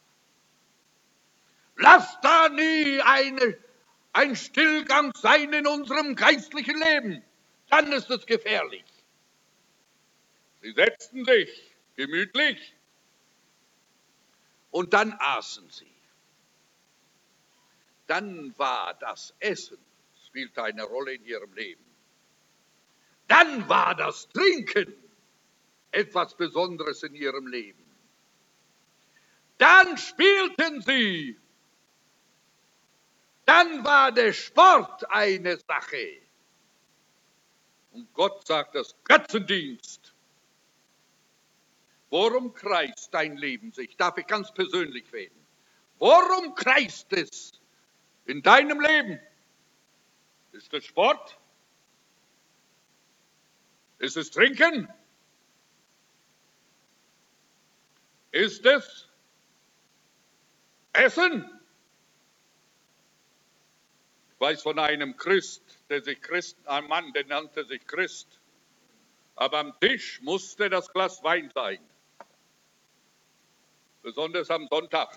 Lass da nie ein Stillgang sein in unserem geistlichen Leben. Dann ist es gefährlich. Sie setzten sich gemütlich und dann aßen sie. Dann war das Essen, spielte eine Rolle in ihrem Leben. Dann war das Trinken etwas Besonderes in ihrem Leben. Dann spielten sie. Dann war der Sport eine Sache. Und Gott sagt das Götzendienst. Worum kreist dein Leben sich? Darf ich ganz persönlich werden? Worum kreist es in deinem Leben? Ist es Sport? Ist es Trinken? Ist es Essen? Ich weiß von einem Christ, ein Mann, der nannte sich Christ. Aber am Tisch musste das Glas Wein sein. Besonders am Sonntag.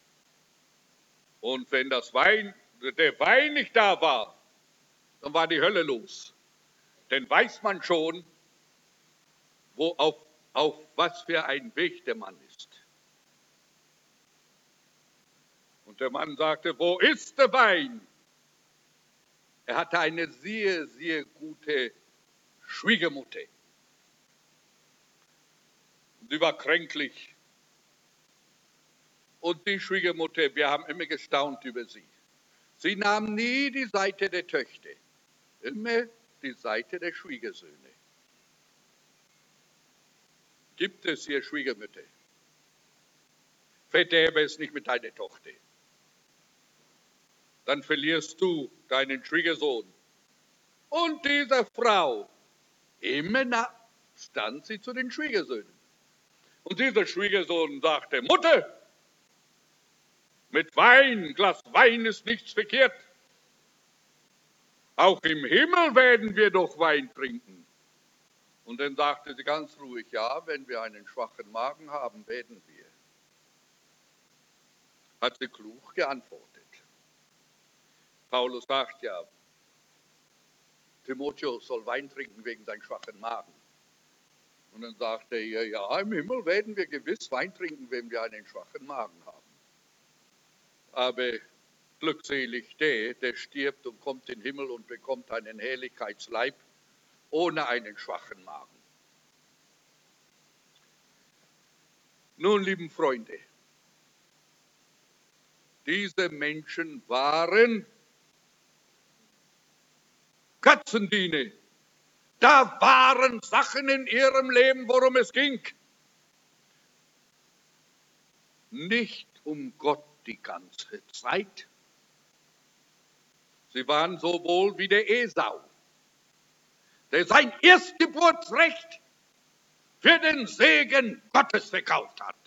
Und wenn der Wein nicht da war, dann war die Hölle los. Denn weiß man schon, auf was für ein Weg der Mann ist. Und der Mann sagte, wo ist der Wein? Er hatte eine sehr, sehr gute Schwiegermutter. Sie war kränklich. Und die Schwiegermutter, wir haben immer gestaunt über sie. Sie nahm nie die Seite der Töchter, immer die Seite der Schwiegersöhne. Gibt es hier Schwiegermütter? Verderbe es nicht mit deiner Tochter. Dann verlierst du deinen Schwiegersohn. Und dieser Frau, immer stand sie zu den Schwiegersöhnen. Und dieser Schwiegersohn sagte, Mutter, mit Wein, Glas Wein ist nichts verkehrt. Auch im Himmel werden wir doch Wein trinken. Und dann sagte sie ganz ruhig, ja, wenn wir einen schwachen Magen haben, werden wir. Hat sie klug geantwortet. Paulus sagt ja, Timotheus soll Wein trinken wegen seinem schwachen Magen. Und dann sagte er, ja, im Himmel werden wir gewiss Wein trinken, wenn wir einen schwachen Magen haben. Aber glückselig der stirbt und kommt in den Himmel und bekommt einen Herrlichkeitsleib ohne einen schwachen Magen. Nun, lieben Freunde, diese Menschen waren Götzendiener. Da waren Sachen in ihrem Leben, worum es ging. Nicht um Gott die ganze Zeit. Sie waren so wohl wie der Esau, der sein Erstgeburtsrecht für den Segen Gottes verkauft hat.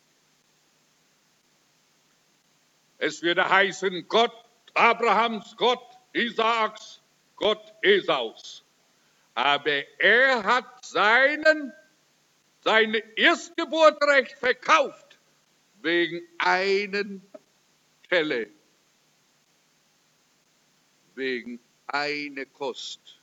Es würde heißen, Gott Abrahams, Gott Isaaks, Gott Esaus. Aber er hat sein Erstgeburtsrecht verkauft wegen einen Teller, wegen einer Kost,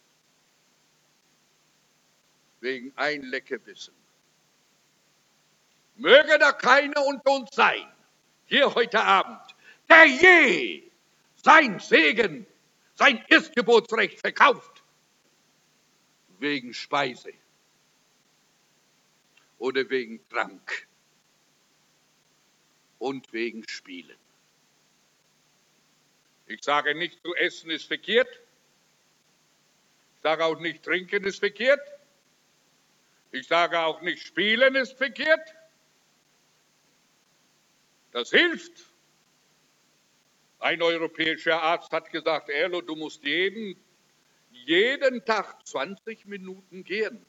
wegen ein Leckerbissen. Möge da keiner unter uns sein, hier heute Abend, der je sein Segen, sein Erstgeburtsrecht verkauft, wegen Speise oder wegen Trank und wegen Spielen. Ich sage nicht, zu essen ist verkehrt. Ich sage auch nicht, trinken ist verkehrt. Ich sage auch nicht, spielen ist verkehrt. Das hilft. Ein europäischer Arzt hat gesagt, Erlo, du musst jeden Tag 20 Minuten gehen.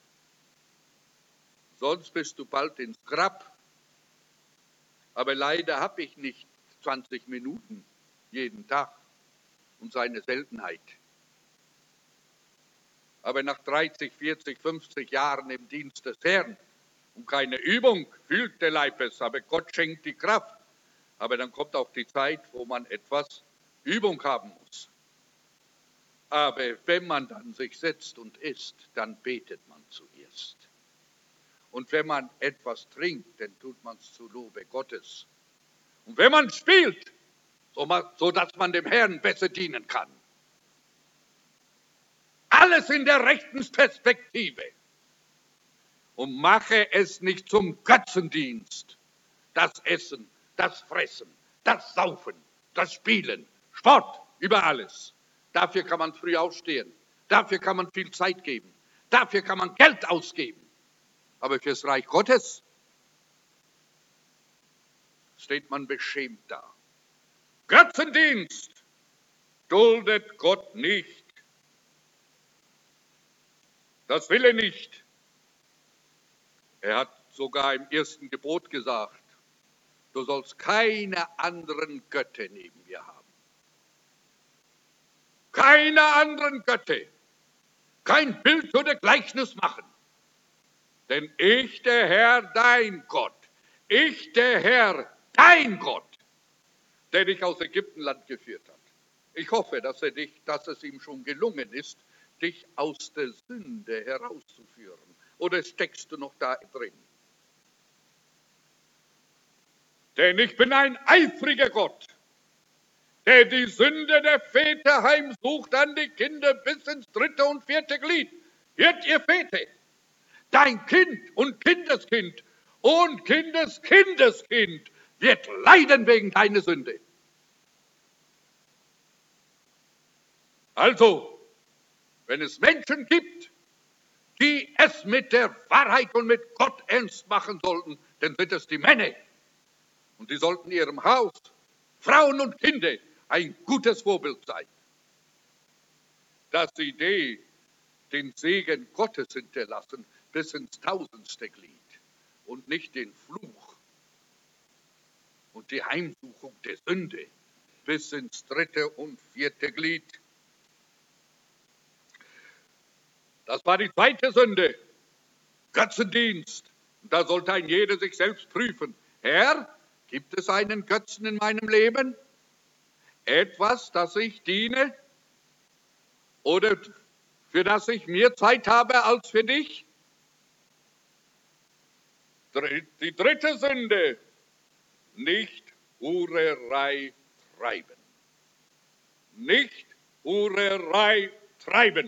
Sonst bist du bald ins Grab. Aber leider habe ich nicht 20 Minuten jeden Tag und seine Seltenheit. Aber nach 30, 40, 50 Jahren im Dienst des Herrn und keine Übung fühlt der Leib es, aber Gott schenkt die Kraft. Aber dann kommt auch die Zeit, wo man etwas Übung haben muss. Aber wenn man dann sich setzt und isst, dann betet man zuerst. Und wenn man etwas trinkt, dann tut man es zu Lobe Gottes. Und wenn man spielt, so dass man dem Herrn besser dienen kann. Alles in der rechten Perspektive. Und mache es nicht zum Götzendienst. Das Essen, das Fressen, das Saufen, das Spielen, Sport, über alles. Dafür kann man früh aufstehen. Dafür kann man viel Zeit geben. Dafür kann man Geld ausgeben. Aber fürs Reich Gottes steht man beschämt da. Götzendienst duldet Gott nicht. Das will er nicht. Er hat sogar im ersten Gebot gesagt, du sollst keine anderen Götter neben mir haben. Keine anderen Götter. Kein Bild oder Gleichnis machen. Denn ich, der Herr, dein Gott, ich, der Herr, dein Gott, der dich aus Ägyptenland geführt hat. Ich hoffe, dass es ihm schon gelungen ist, dich aus der Sünde herauszuführen. Oder steckst du noch da drin? Denn ich bin ein eifriger Gott, der die Sünde der Väter heimsucht an die Kinder bis ins 3. und 4. Glied. Hört ihr Väter, dein Kind und Kindeskind und Kindeskindeskind wird leiden wegen deiner Sünde. Also, wenn es Menschen gibt, die es mit der Wahrheit und mit Gott ernst machen sollten, dann sind es die Männer. Und die sollten ihrem Haus, Frauen und Kinder, ein gutes Vorbild sein. Dass sie den Segen Gottes hinterlassen bis ins 1000. Glied und nicht den Fluch und die Heimsuchung der Sünde bis ins 3. und 4. Glied. Das war die zweite Sünde, Götzendienst. Und da sollte ein jeder sich selbst prüfen. Herr, gibt es einen Götzen in meinem Leben? Etwas, das ich diene? Oder für das ich mehr Zeit habe als für dich? Die dritte Sünde, nicht Hurerei treiben. Nicht Hurerei treiben.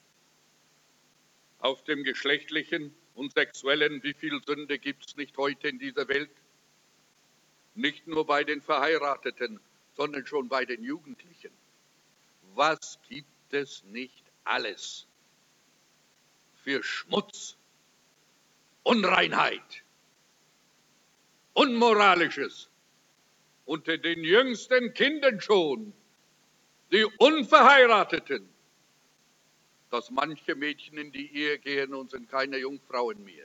Auf dem geschlechtlichen und sexuellen, wie viel Sünde gibt es nicht heute in dieser Welt? Nicht nur bei den Verheirateten, sondern schon bei den Jugendlichen. Was gibt es nicht alles für Schmutz, Unreinheit, Unmoralisches unter den jüngsten Kindern schon, die Unverheirateten, dass manche Mädchen in die Ehe gehen und sind keine Jungfrauen mehr.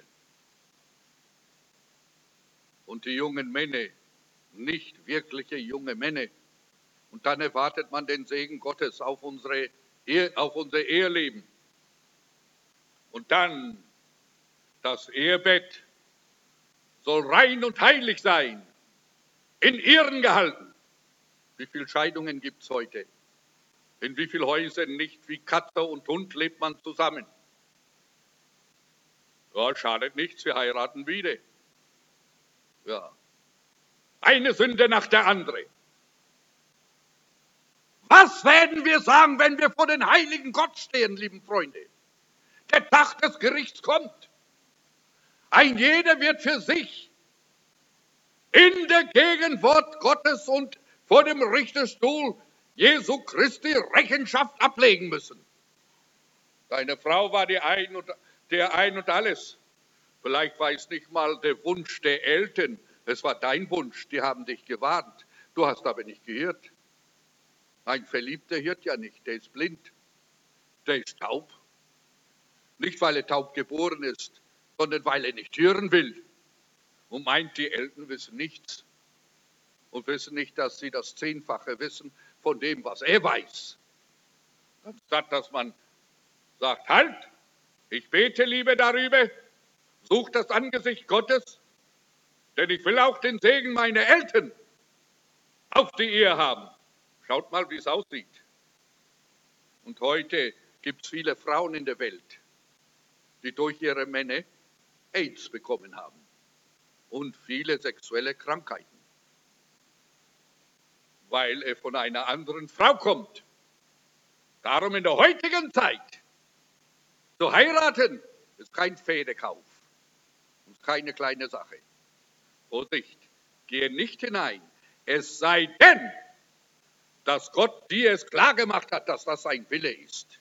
Und die jungen Männer, nicht wirkliche junge Männer. Und dann erwartet man den Segen Gottes auf unser Eheleben. Und dann, das Ehebett soll rein und heilig sein, in Ehren gehalten. Wie viele Scheidungen gibt es heute? In wie vielen Häusern nicht wie Katze und Hund lebt man zusammen? Ja, schadet nichts, wir heiraten wieder. Ja. Eine Sünde nach der anderen. Was werden wir sagen, wenn wir vor den heiligen Gott stehen, lieben Freunde? Der Tag des Gerichts kommt. Ein jeder wird für sich in der Gegenwart Gottes und vor dem Richterstuhl Jesu Christi Rechenschaft ablegen müssen. Deine Frau war der Ein und alles. Vielleicht war es nicht mal der Wunsch der Eltern. Es war dein Wunsch. Die haben dich gewarnt. Du hast aber nicht gehört. Ein Verliebter hört ja nicht. Der ist blind. Der ist taub. Nicht, weil er taub geboren ist, sondern weil er nicht hören will. Und meint, die Eltern wissen nichts. Und wissen nicht, dass sie das Zehnfache wissen von dem, was er weiß. Anstatt dass man sagt, halt, ich bete lieber darüber, such das Angesicht Gottes, denn ich will auch den Segen meiner Eltern auf die Ehe haben. Schaut mal, wie es aussieht. Und heute gibt es viele Frauen in der Welt, die durch ihre Männer AIDS bekommen haben und viele sexuelle Krankheiten, weil er von einer anderen Frau kommt. Darum in der heutigen Zeit zu heiraten ist kein Pferdekauf und keine kleine Sache. Vorsicht, gehe nicht hinein, es sei denn, dass Gott dir es klar gemacht hat, dass das sein Wille ist.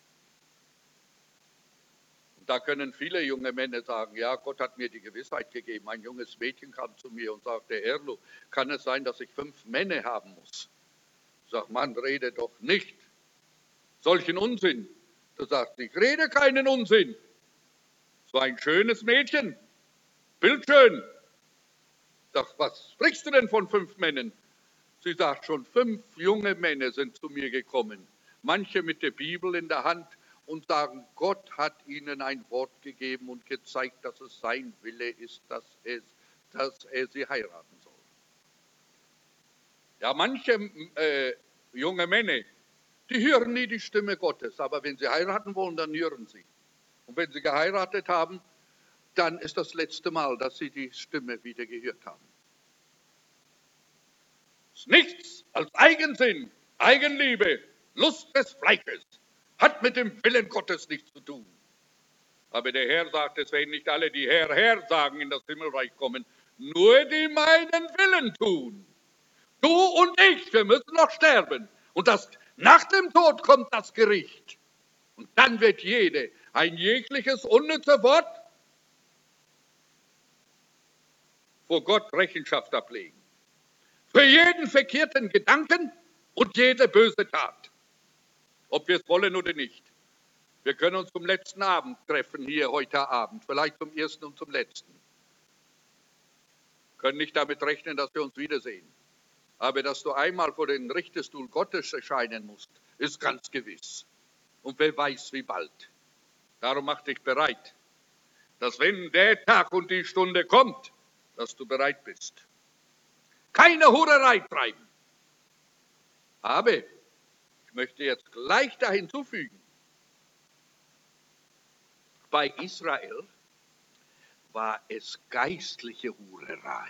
Und da können viele junge Männer sagen, ja, Gott hat mir die Gewissheit gegeben. Ein junges Mädchen kam zu mir und sagte, Erlo, kann es sein, dass ich 5 Männer haben muss? Ich sage, Mann, rede doch nicht solchen Unsinn. Da sagt sie, ich rede keinen Unsinn. So ein schönes Mädchen, bildschön. Ich sage, was sprichst du denn von 5 Männern? Sie sagt, schon 5 junge Männer sind zu mir gekommen, manche mit der Bibel in der Hand und sagen, Gott hat ihnen ein Wort gegeben und gezeigt, dass es sein Wille ist, dass er sie heiraten soll. Ja, manche junge Männer, die hören nie die Stimme Gottes, aber wenn sie heiraten wollen, dann hören sie. Und wenn sie geheiratet haben, dann ist das letzte Mal, dass sie die Stimme wieder gehört haben. Es ist nichts als Eigensinn, Eigenliebe, Lust des Fleisches, hat mit dem Willen Gottes nichts zu tun. Aber der Herr sagt, es werden nicht alle, die Herr, Herr sagen, in das Himmelreich kommen, nur die meinen Willen tun. Du und ich, wir müssen noch sterben. Und nach dem Tod kommt das Gericht. Und dann wird jede ein jegliches unnütze Wort vor Gott Rechenschaft ablegen. Für jeden verkehrten Gedanken und jede böse Tat. Ob wir es wollen oder nicht. Wir können uns zum letzten Abend treffen hier heute Abend, vielleicht zum ersten und zum letzten. Wir können nicht damit rechnen, dass wir uns wiedersehen. Aber dass du einmal vor den Richterstuhl Gottes erscheinen musst, ist ganz gewiss. Und wer weiß, wie bald. Darum mach dich bereit, dass wenn der Tag und die Stunde kommt, dass du bereit bist. Keine Hurerei treiben. Aber ich möchte jetzt gleich da hinzufügen, bei Israel war es geistliche Hurerei.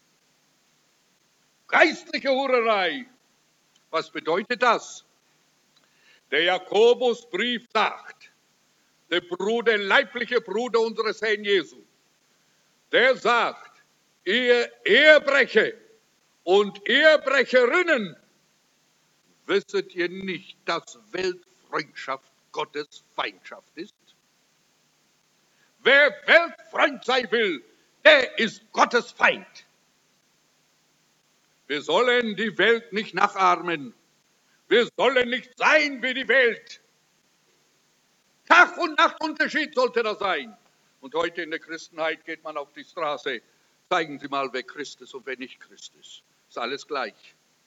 Geistliche Hurerei. Was bedeutet das? Der Jakobusbrief sagt, der leibliche Bruder unseres Herrn Jesu, der sagt, ihr Ehebrecher und Ehebrecherinnen, wisset ihr nicht, dass Weltfreundschaft Gottes Feindschaft ist? Wer Weltfreund sein will, der ist Gottes Feind. Wir sollen die Welt nicht nachahmen. Wir sollen nicht sein wie die Welt. Tag- und Nachtunterschied sollte das sein. Und heute in der Christenheit geht man auf die Straße. Zeigen Sie mal, wer Christ ist und wer nicht Christ ist. Ist alles gleich.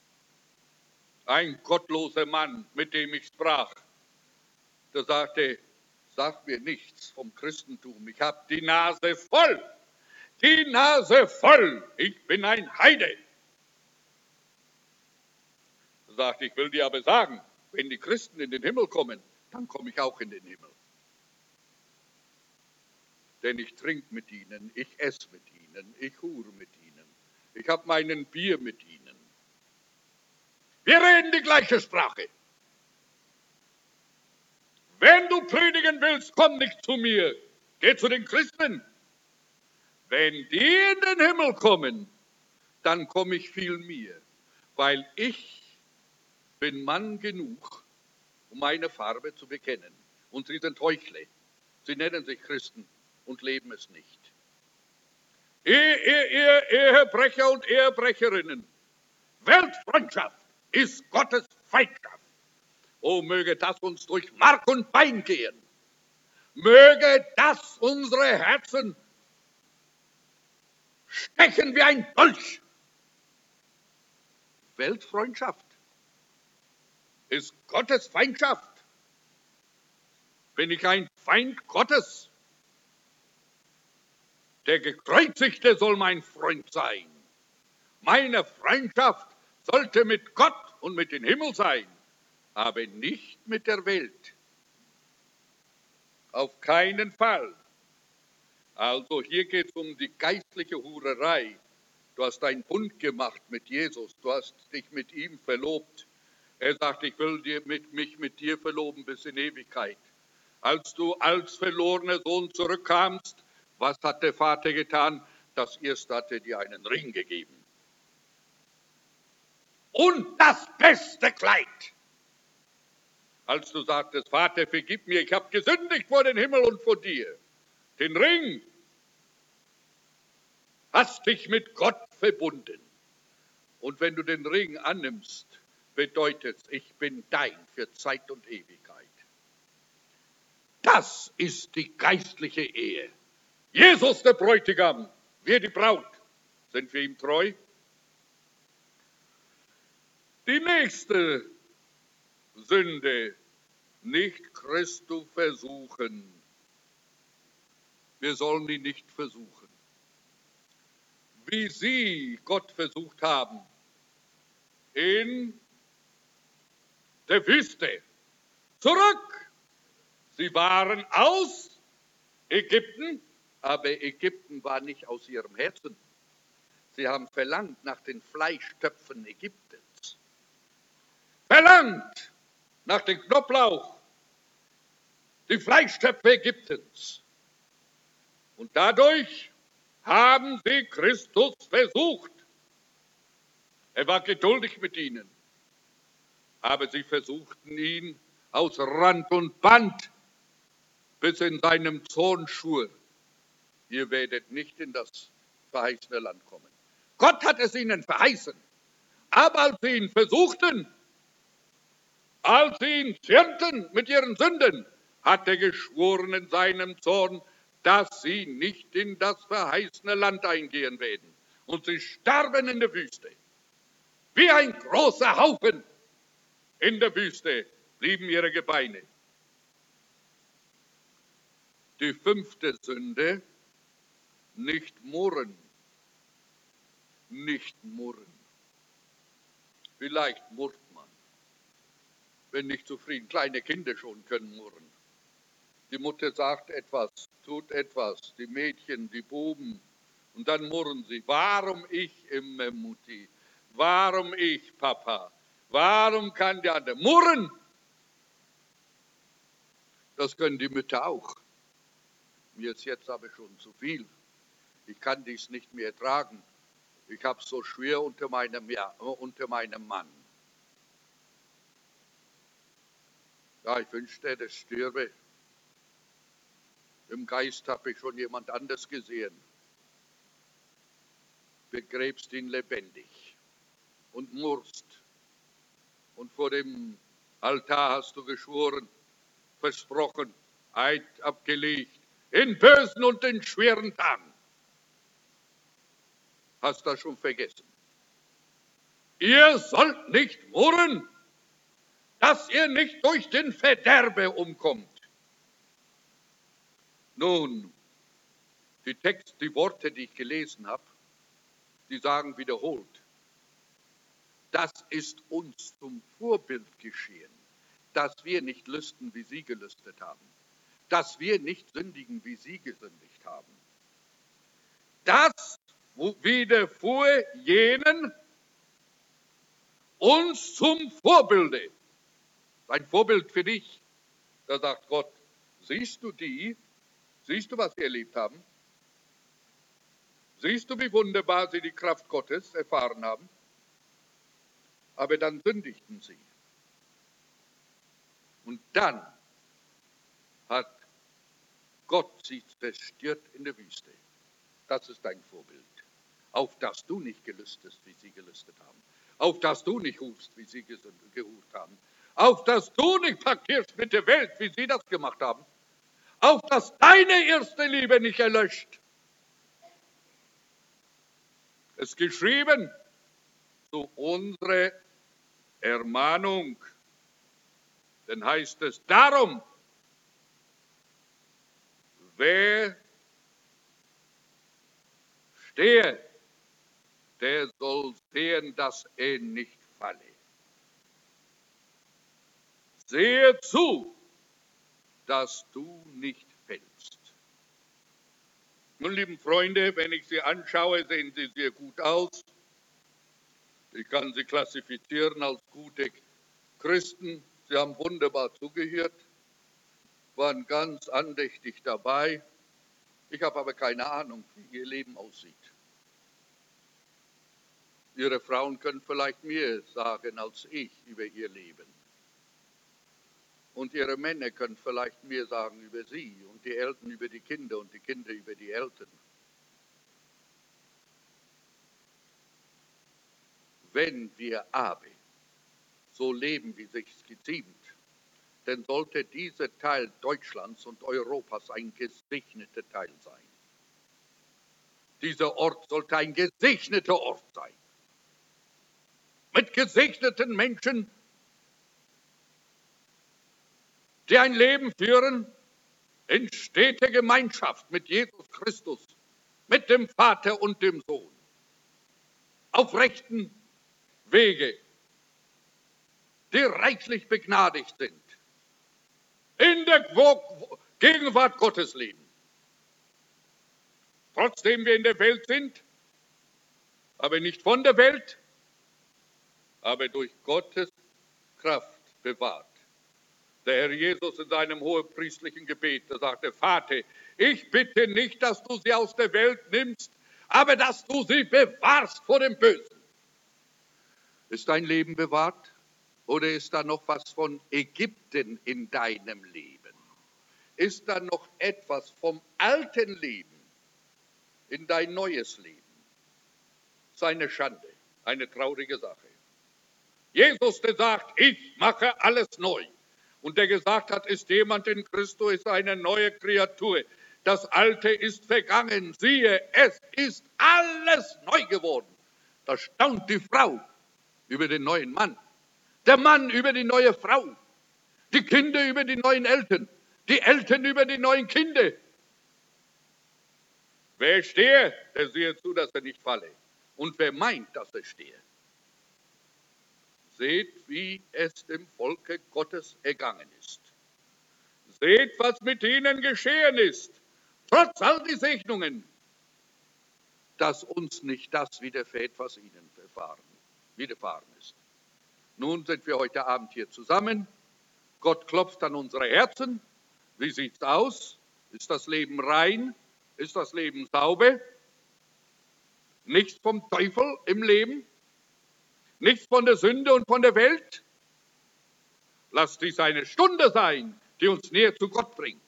Ein gottloser Mann, mit dem ich sprach, der sagte, sag mir nichts vom Christentum. Ich habe die Nase voll. Die Nase voll. Ich bin ein Heide. Er sagte, ich will dir aber sagen, wenn die Christen in den Himmel kommen, dann komme ich auch in den Himmel. Denn ich trinke mit ihnen, ich esse mit ihnen, ich hure mit ihnen. Ich habe meinen Bier mit ihnen. Wir reden die gleiche Sprache. Wenn du predigen willst, komm nicht zu mir. Geh zu den Christen. Wenn die in den Himmel kommen, dann komme ich viel mir, weil ich bin Mann genug, um meine Farbe zu bekennen. Und sie sind Heuchler. Sie nennen sich Christen und leben es nicht. Ihr Ehebrecher und Ehebrecherinnen, Weltfreundschaft ist Gottes Feindschaft. Oh, möge das uns durch Mark und Bein gehen. Möge das unsere Herzen stechen wie ein Dolch. Weltfreundschaft ist Gottes Feindschaft. Bin ich ein Feind Gottes? Der Gekreuzigte soll mein Freund sein. Meine Freundschaft sollte mit Gott und mit dem Himmel sein, aber nicht mit der Welt. Auf keinen Fall. Also hier geht es um die geistliche Hurerei. Du hast einen Bund gemacht mit Jesus, du hast dich mit ihm verlobt. Er sagt, ich will mich mit dir verloben bis in Ewigkeit. Als du als verlorener Sohn zurückkamst, was hat der Vater getan? Das erste hat er dir einen Ring gegeben. Und das beste Kleid. Als du sagtest, Vater, vergib mir, ich habe gesündigt vor dem Himmel und vor dir. Den Ring hast dich mit Gott verbunden. Und wenn du den Ring annimmst, bedeutet es, ich bin dein für Zeit und Ewigkeit. Das ist die geistliche Ehe. Jesus der Bräutigam, wir die Braut. Sind wir ihm treu? Die nächste Sünde, nicht Christus versuchen. Wir sollen ihn nicht versuchen. Wie sie Gott versucht haben in der Wüste. Zurück! Sie waren aus Ägypten, aber Ägypten war nicht aus ihrem Herzen. Sie haben verlangt nach den Fleischtöpfen Ägyptens. Verlangt nach dem Knoblauch, die Fleischtöpfe Ägyptens. Und dadurch haben sie Christus versucht. Er war geduldig mit ihnen. Aber sie versuchten ihn aus Rand und Band, bis in seinem Zorn schwur, ihr werdet nicht in das verheißene Land kommen. Gott hat es ihnen verheißen. Aber als sie ihn versuchten, als sie ihn zürnten mit ihren Sünden, hat er geschworen in seinem Zorn, dass sie nicht in das verheißene Land eingehen werden. Und sie starben in der Wüste. Wie ein großer Haufen in der Wüste blieben ihre Gebeine. Die fünfte Sünde, nicht murren. Nicht murren. Vielleicht murrt man, wenn nicht zufrieden. Kleine Kinder schon können murren. Die Mutter sagt etwas, tut etwas, die Mädchen, die Buben, und dann murren sie. Warum ich immer, Mutti? Warum ich, Papa? Warum kann der andere murren? Das können die Mütter auch. Mir ist jetzt aber schon zu viel. Ich kann dies nicht mehr tragen. Ich habe es so schwer unter meinem Mann. Ja, ich wünschte, das stürbe. Im Geist habe ich schon jemand anders gesehen. Begräbst ihn lebendig und murrst. Und vor dem Altar hast du geschworen, versprochen, Eid abgelegt, in bösen und in schweren Tagen. Hast das schon vergessen. Ihr sollt nicht murren, dass ihr nicht durch den Verderber umkommt. Nun, die Worte, die ich gelesen habe, die sagen wiederholt, das ist uns zum Vorbild geschehen, dass wir nicht lüsten, wie sie gelüstet haben, dass wir nicht sündigen, wie sie gesündigt haben. Das widerfuhr jenen uns zum Vorbilde. Ein Vorbild für dich. Da sagt Gott, siehst du, was sie erlebt haben? Siehst du, wie wunderbar sie die Kraft Gottes erfahren haben? Aber dann sündigten sie. Und dann hat Gott sie zerstört in der Wüste. Das ist dein Vorbild. Auf dass du nicht gelüstest, wie sie gelüstet haben. Auf dass du nicht hufst, wie sie gehurt haben. Auf dass du nicht verkehrst mit der Welt, wie sie das gemacht haben. Auf dass deine erste Liebe nicht erlöscht. Es ist geschrieben zu unserer Ermahnung. Dann heißt es darum, wer stehe, der soll sehen, dass er nicht falle. Sehe zu, dass du nicht fällst. Nun, lieben Freunde, wenn ich Sie anschaue, sehen Sie sehr gut aus. Ich kann Sie klassifizieren als gute Christen. Sie haben wunderbar zugehört, waren ganz andächtig dabei. Ich habe aber keine Ahnung, wie Ihr Leben aussieht. Ihre Frauen können vielleicht mehr sagen als ich über ihr Leben. Und ihre Männer können vielleicht mehr sagen über sie und die Eltern über die Kinder und die Kinder über die Eltern. Wenn wir aber so leben, wie sich's geziemt, dann sollte dieser Teil Deutschlands und Europas ein gesegneter Teil sein. Dieser Ort sollte ein gesegneter Ort sein. Mit gesegneten Menschen, die ein Leben führen in steter Gemeinschaft mit Jesus Christus, mit dem Vater und dem Sohn, auf rechten Wege, die reichlich begnadigt sind, in der Gegenwart Gottes leben. Trotzdem wir in der Welt sind, aber nicht von der Welt, aber durch Gottes Kraft bewahrt. Der Herr Jesus in seinem hohepriestlichen Gebet, da sagte, Vater, ich bitte nicht, dass du sie aus der Welt nimmst, aber dass du sie bewahrst vor dem Bösen. Ist dein Leben bewahrt oder ist da noch was von Ägypten in deinem Leben? Ist da noch etwas vom alten Leben in dein neues Leben? Das ist eine Schande, eine traurige Sache. Jesus, der sagt, ich mache alles neu. Und der gesagt hat, ist jemand in Christus, ist eine neue Kreatur. Das Alte ist vergangen. Siehe, es ist alles neu geworden. Da staunt die Frau über den neuen Mann. Der Mann über die neue Frau. Die Kinder über die neuen Eltern. Die Eltern über die neuen Kinder. Wer stehe, der sehe zu, dass er nicht falle. Und wer meint, dass er stehe, seht, wie es dem Volke Gottes ergangen ist. Seht, was mit ihnen geschehen ist, trotz all die Segnungen, dass uns nicht das widerfährt, was ihnen widerfahren ist. Nun sind wir heute Abend hier zusammen. Gott klopft an unsere Herzen. Wie sieht's aus? Ist das Leben rein? Ist das Leben sauber? Nichts vom Teufel im Leben? Nichts von der Sünde und von der Welt? Lass dies eine Stunde sein, die uns näher zu Gott bringt.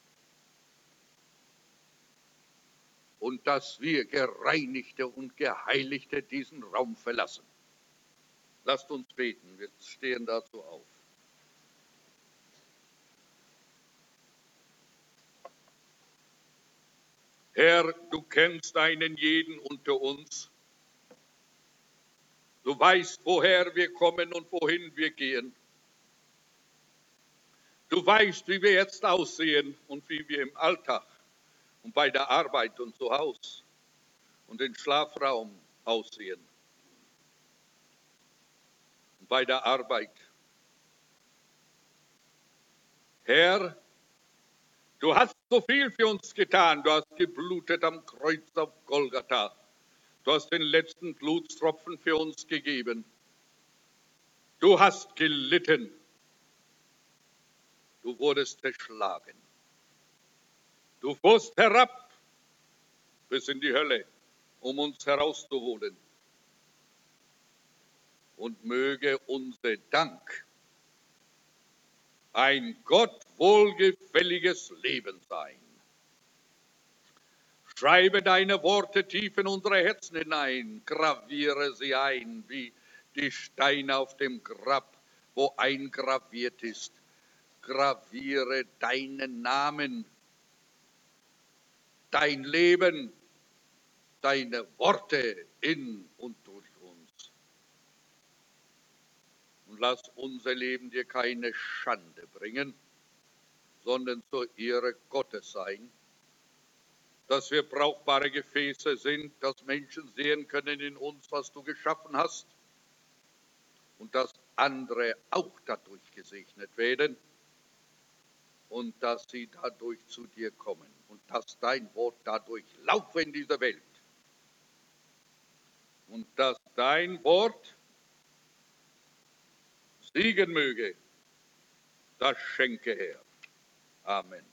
Und dass wir Gereinigte und Geheiligte diesen Raum verlassen. Lasst uns beten, wir stehen dazu auf. Herr, du kennst einen jeden unter uns. Du weißt, woher wir kommen und wohin wir gehen. Du weißt, wie wir jetzt aussehen und wie wir im Alltag und bei der Arbeit und zu Hause und im Schlafraum aussehen. Und bei der Arbeit. Herr, du hast so viel für uns getan. Du hast geblutet am Kreuz auf Golgatha. Du hast den letzten Blutstropfen für uns gegeben. Du hast gelitten. Du wurdest zerschlagen. Du fuhrst herab bis in die Hölle, um uns herauszuholen. Und möge unser Dank ein Gott wohlgefälliges Leben sein. Schreibe deine Worte tief in unsere Herzen hinein, graviere sie ein, wie die Steine auf dem Grab, wo eingraviert ist. Graviere deinen Namen, dein Leben, deine Worte in und durch uns. Und lass unser Leben dir keine Schande bringen, sondern zur Ehre Gottes sein, dass wir brauchbare Gefäße sind, dass Menschen sehen können in uns, was du geschaffen hast, und dass andere auch dadurch gesegnet werden und dass sie dadurch zu dir kommen und dass dein Wort dadurch laufe in dieser Welt und dass dein Wort siegen möge. Das schenke Herr. Amen.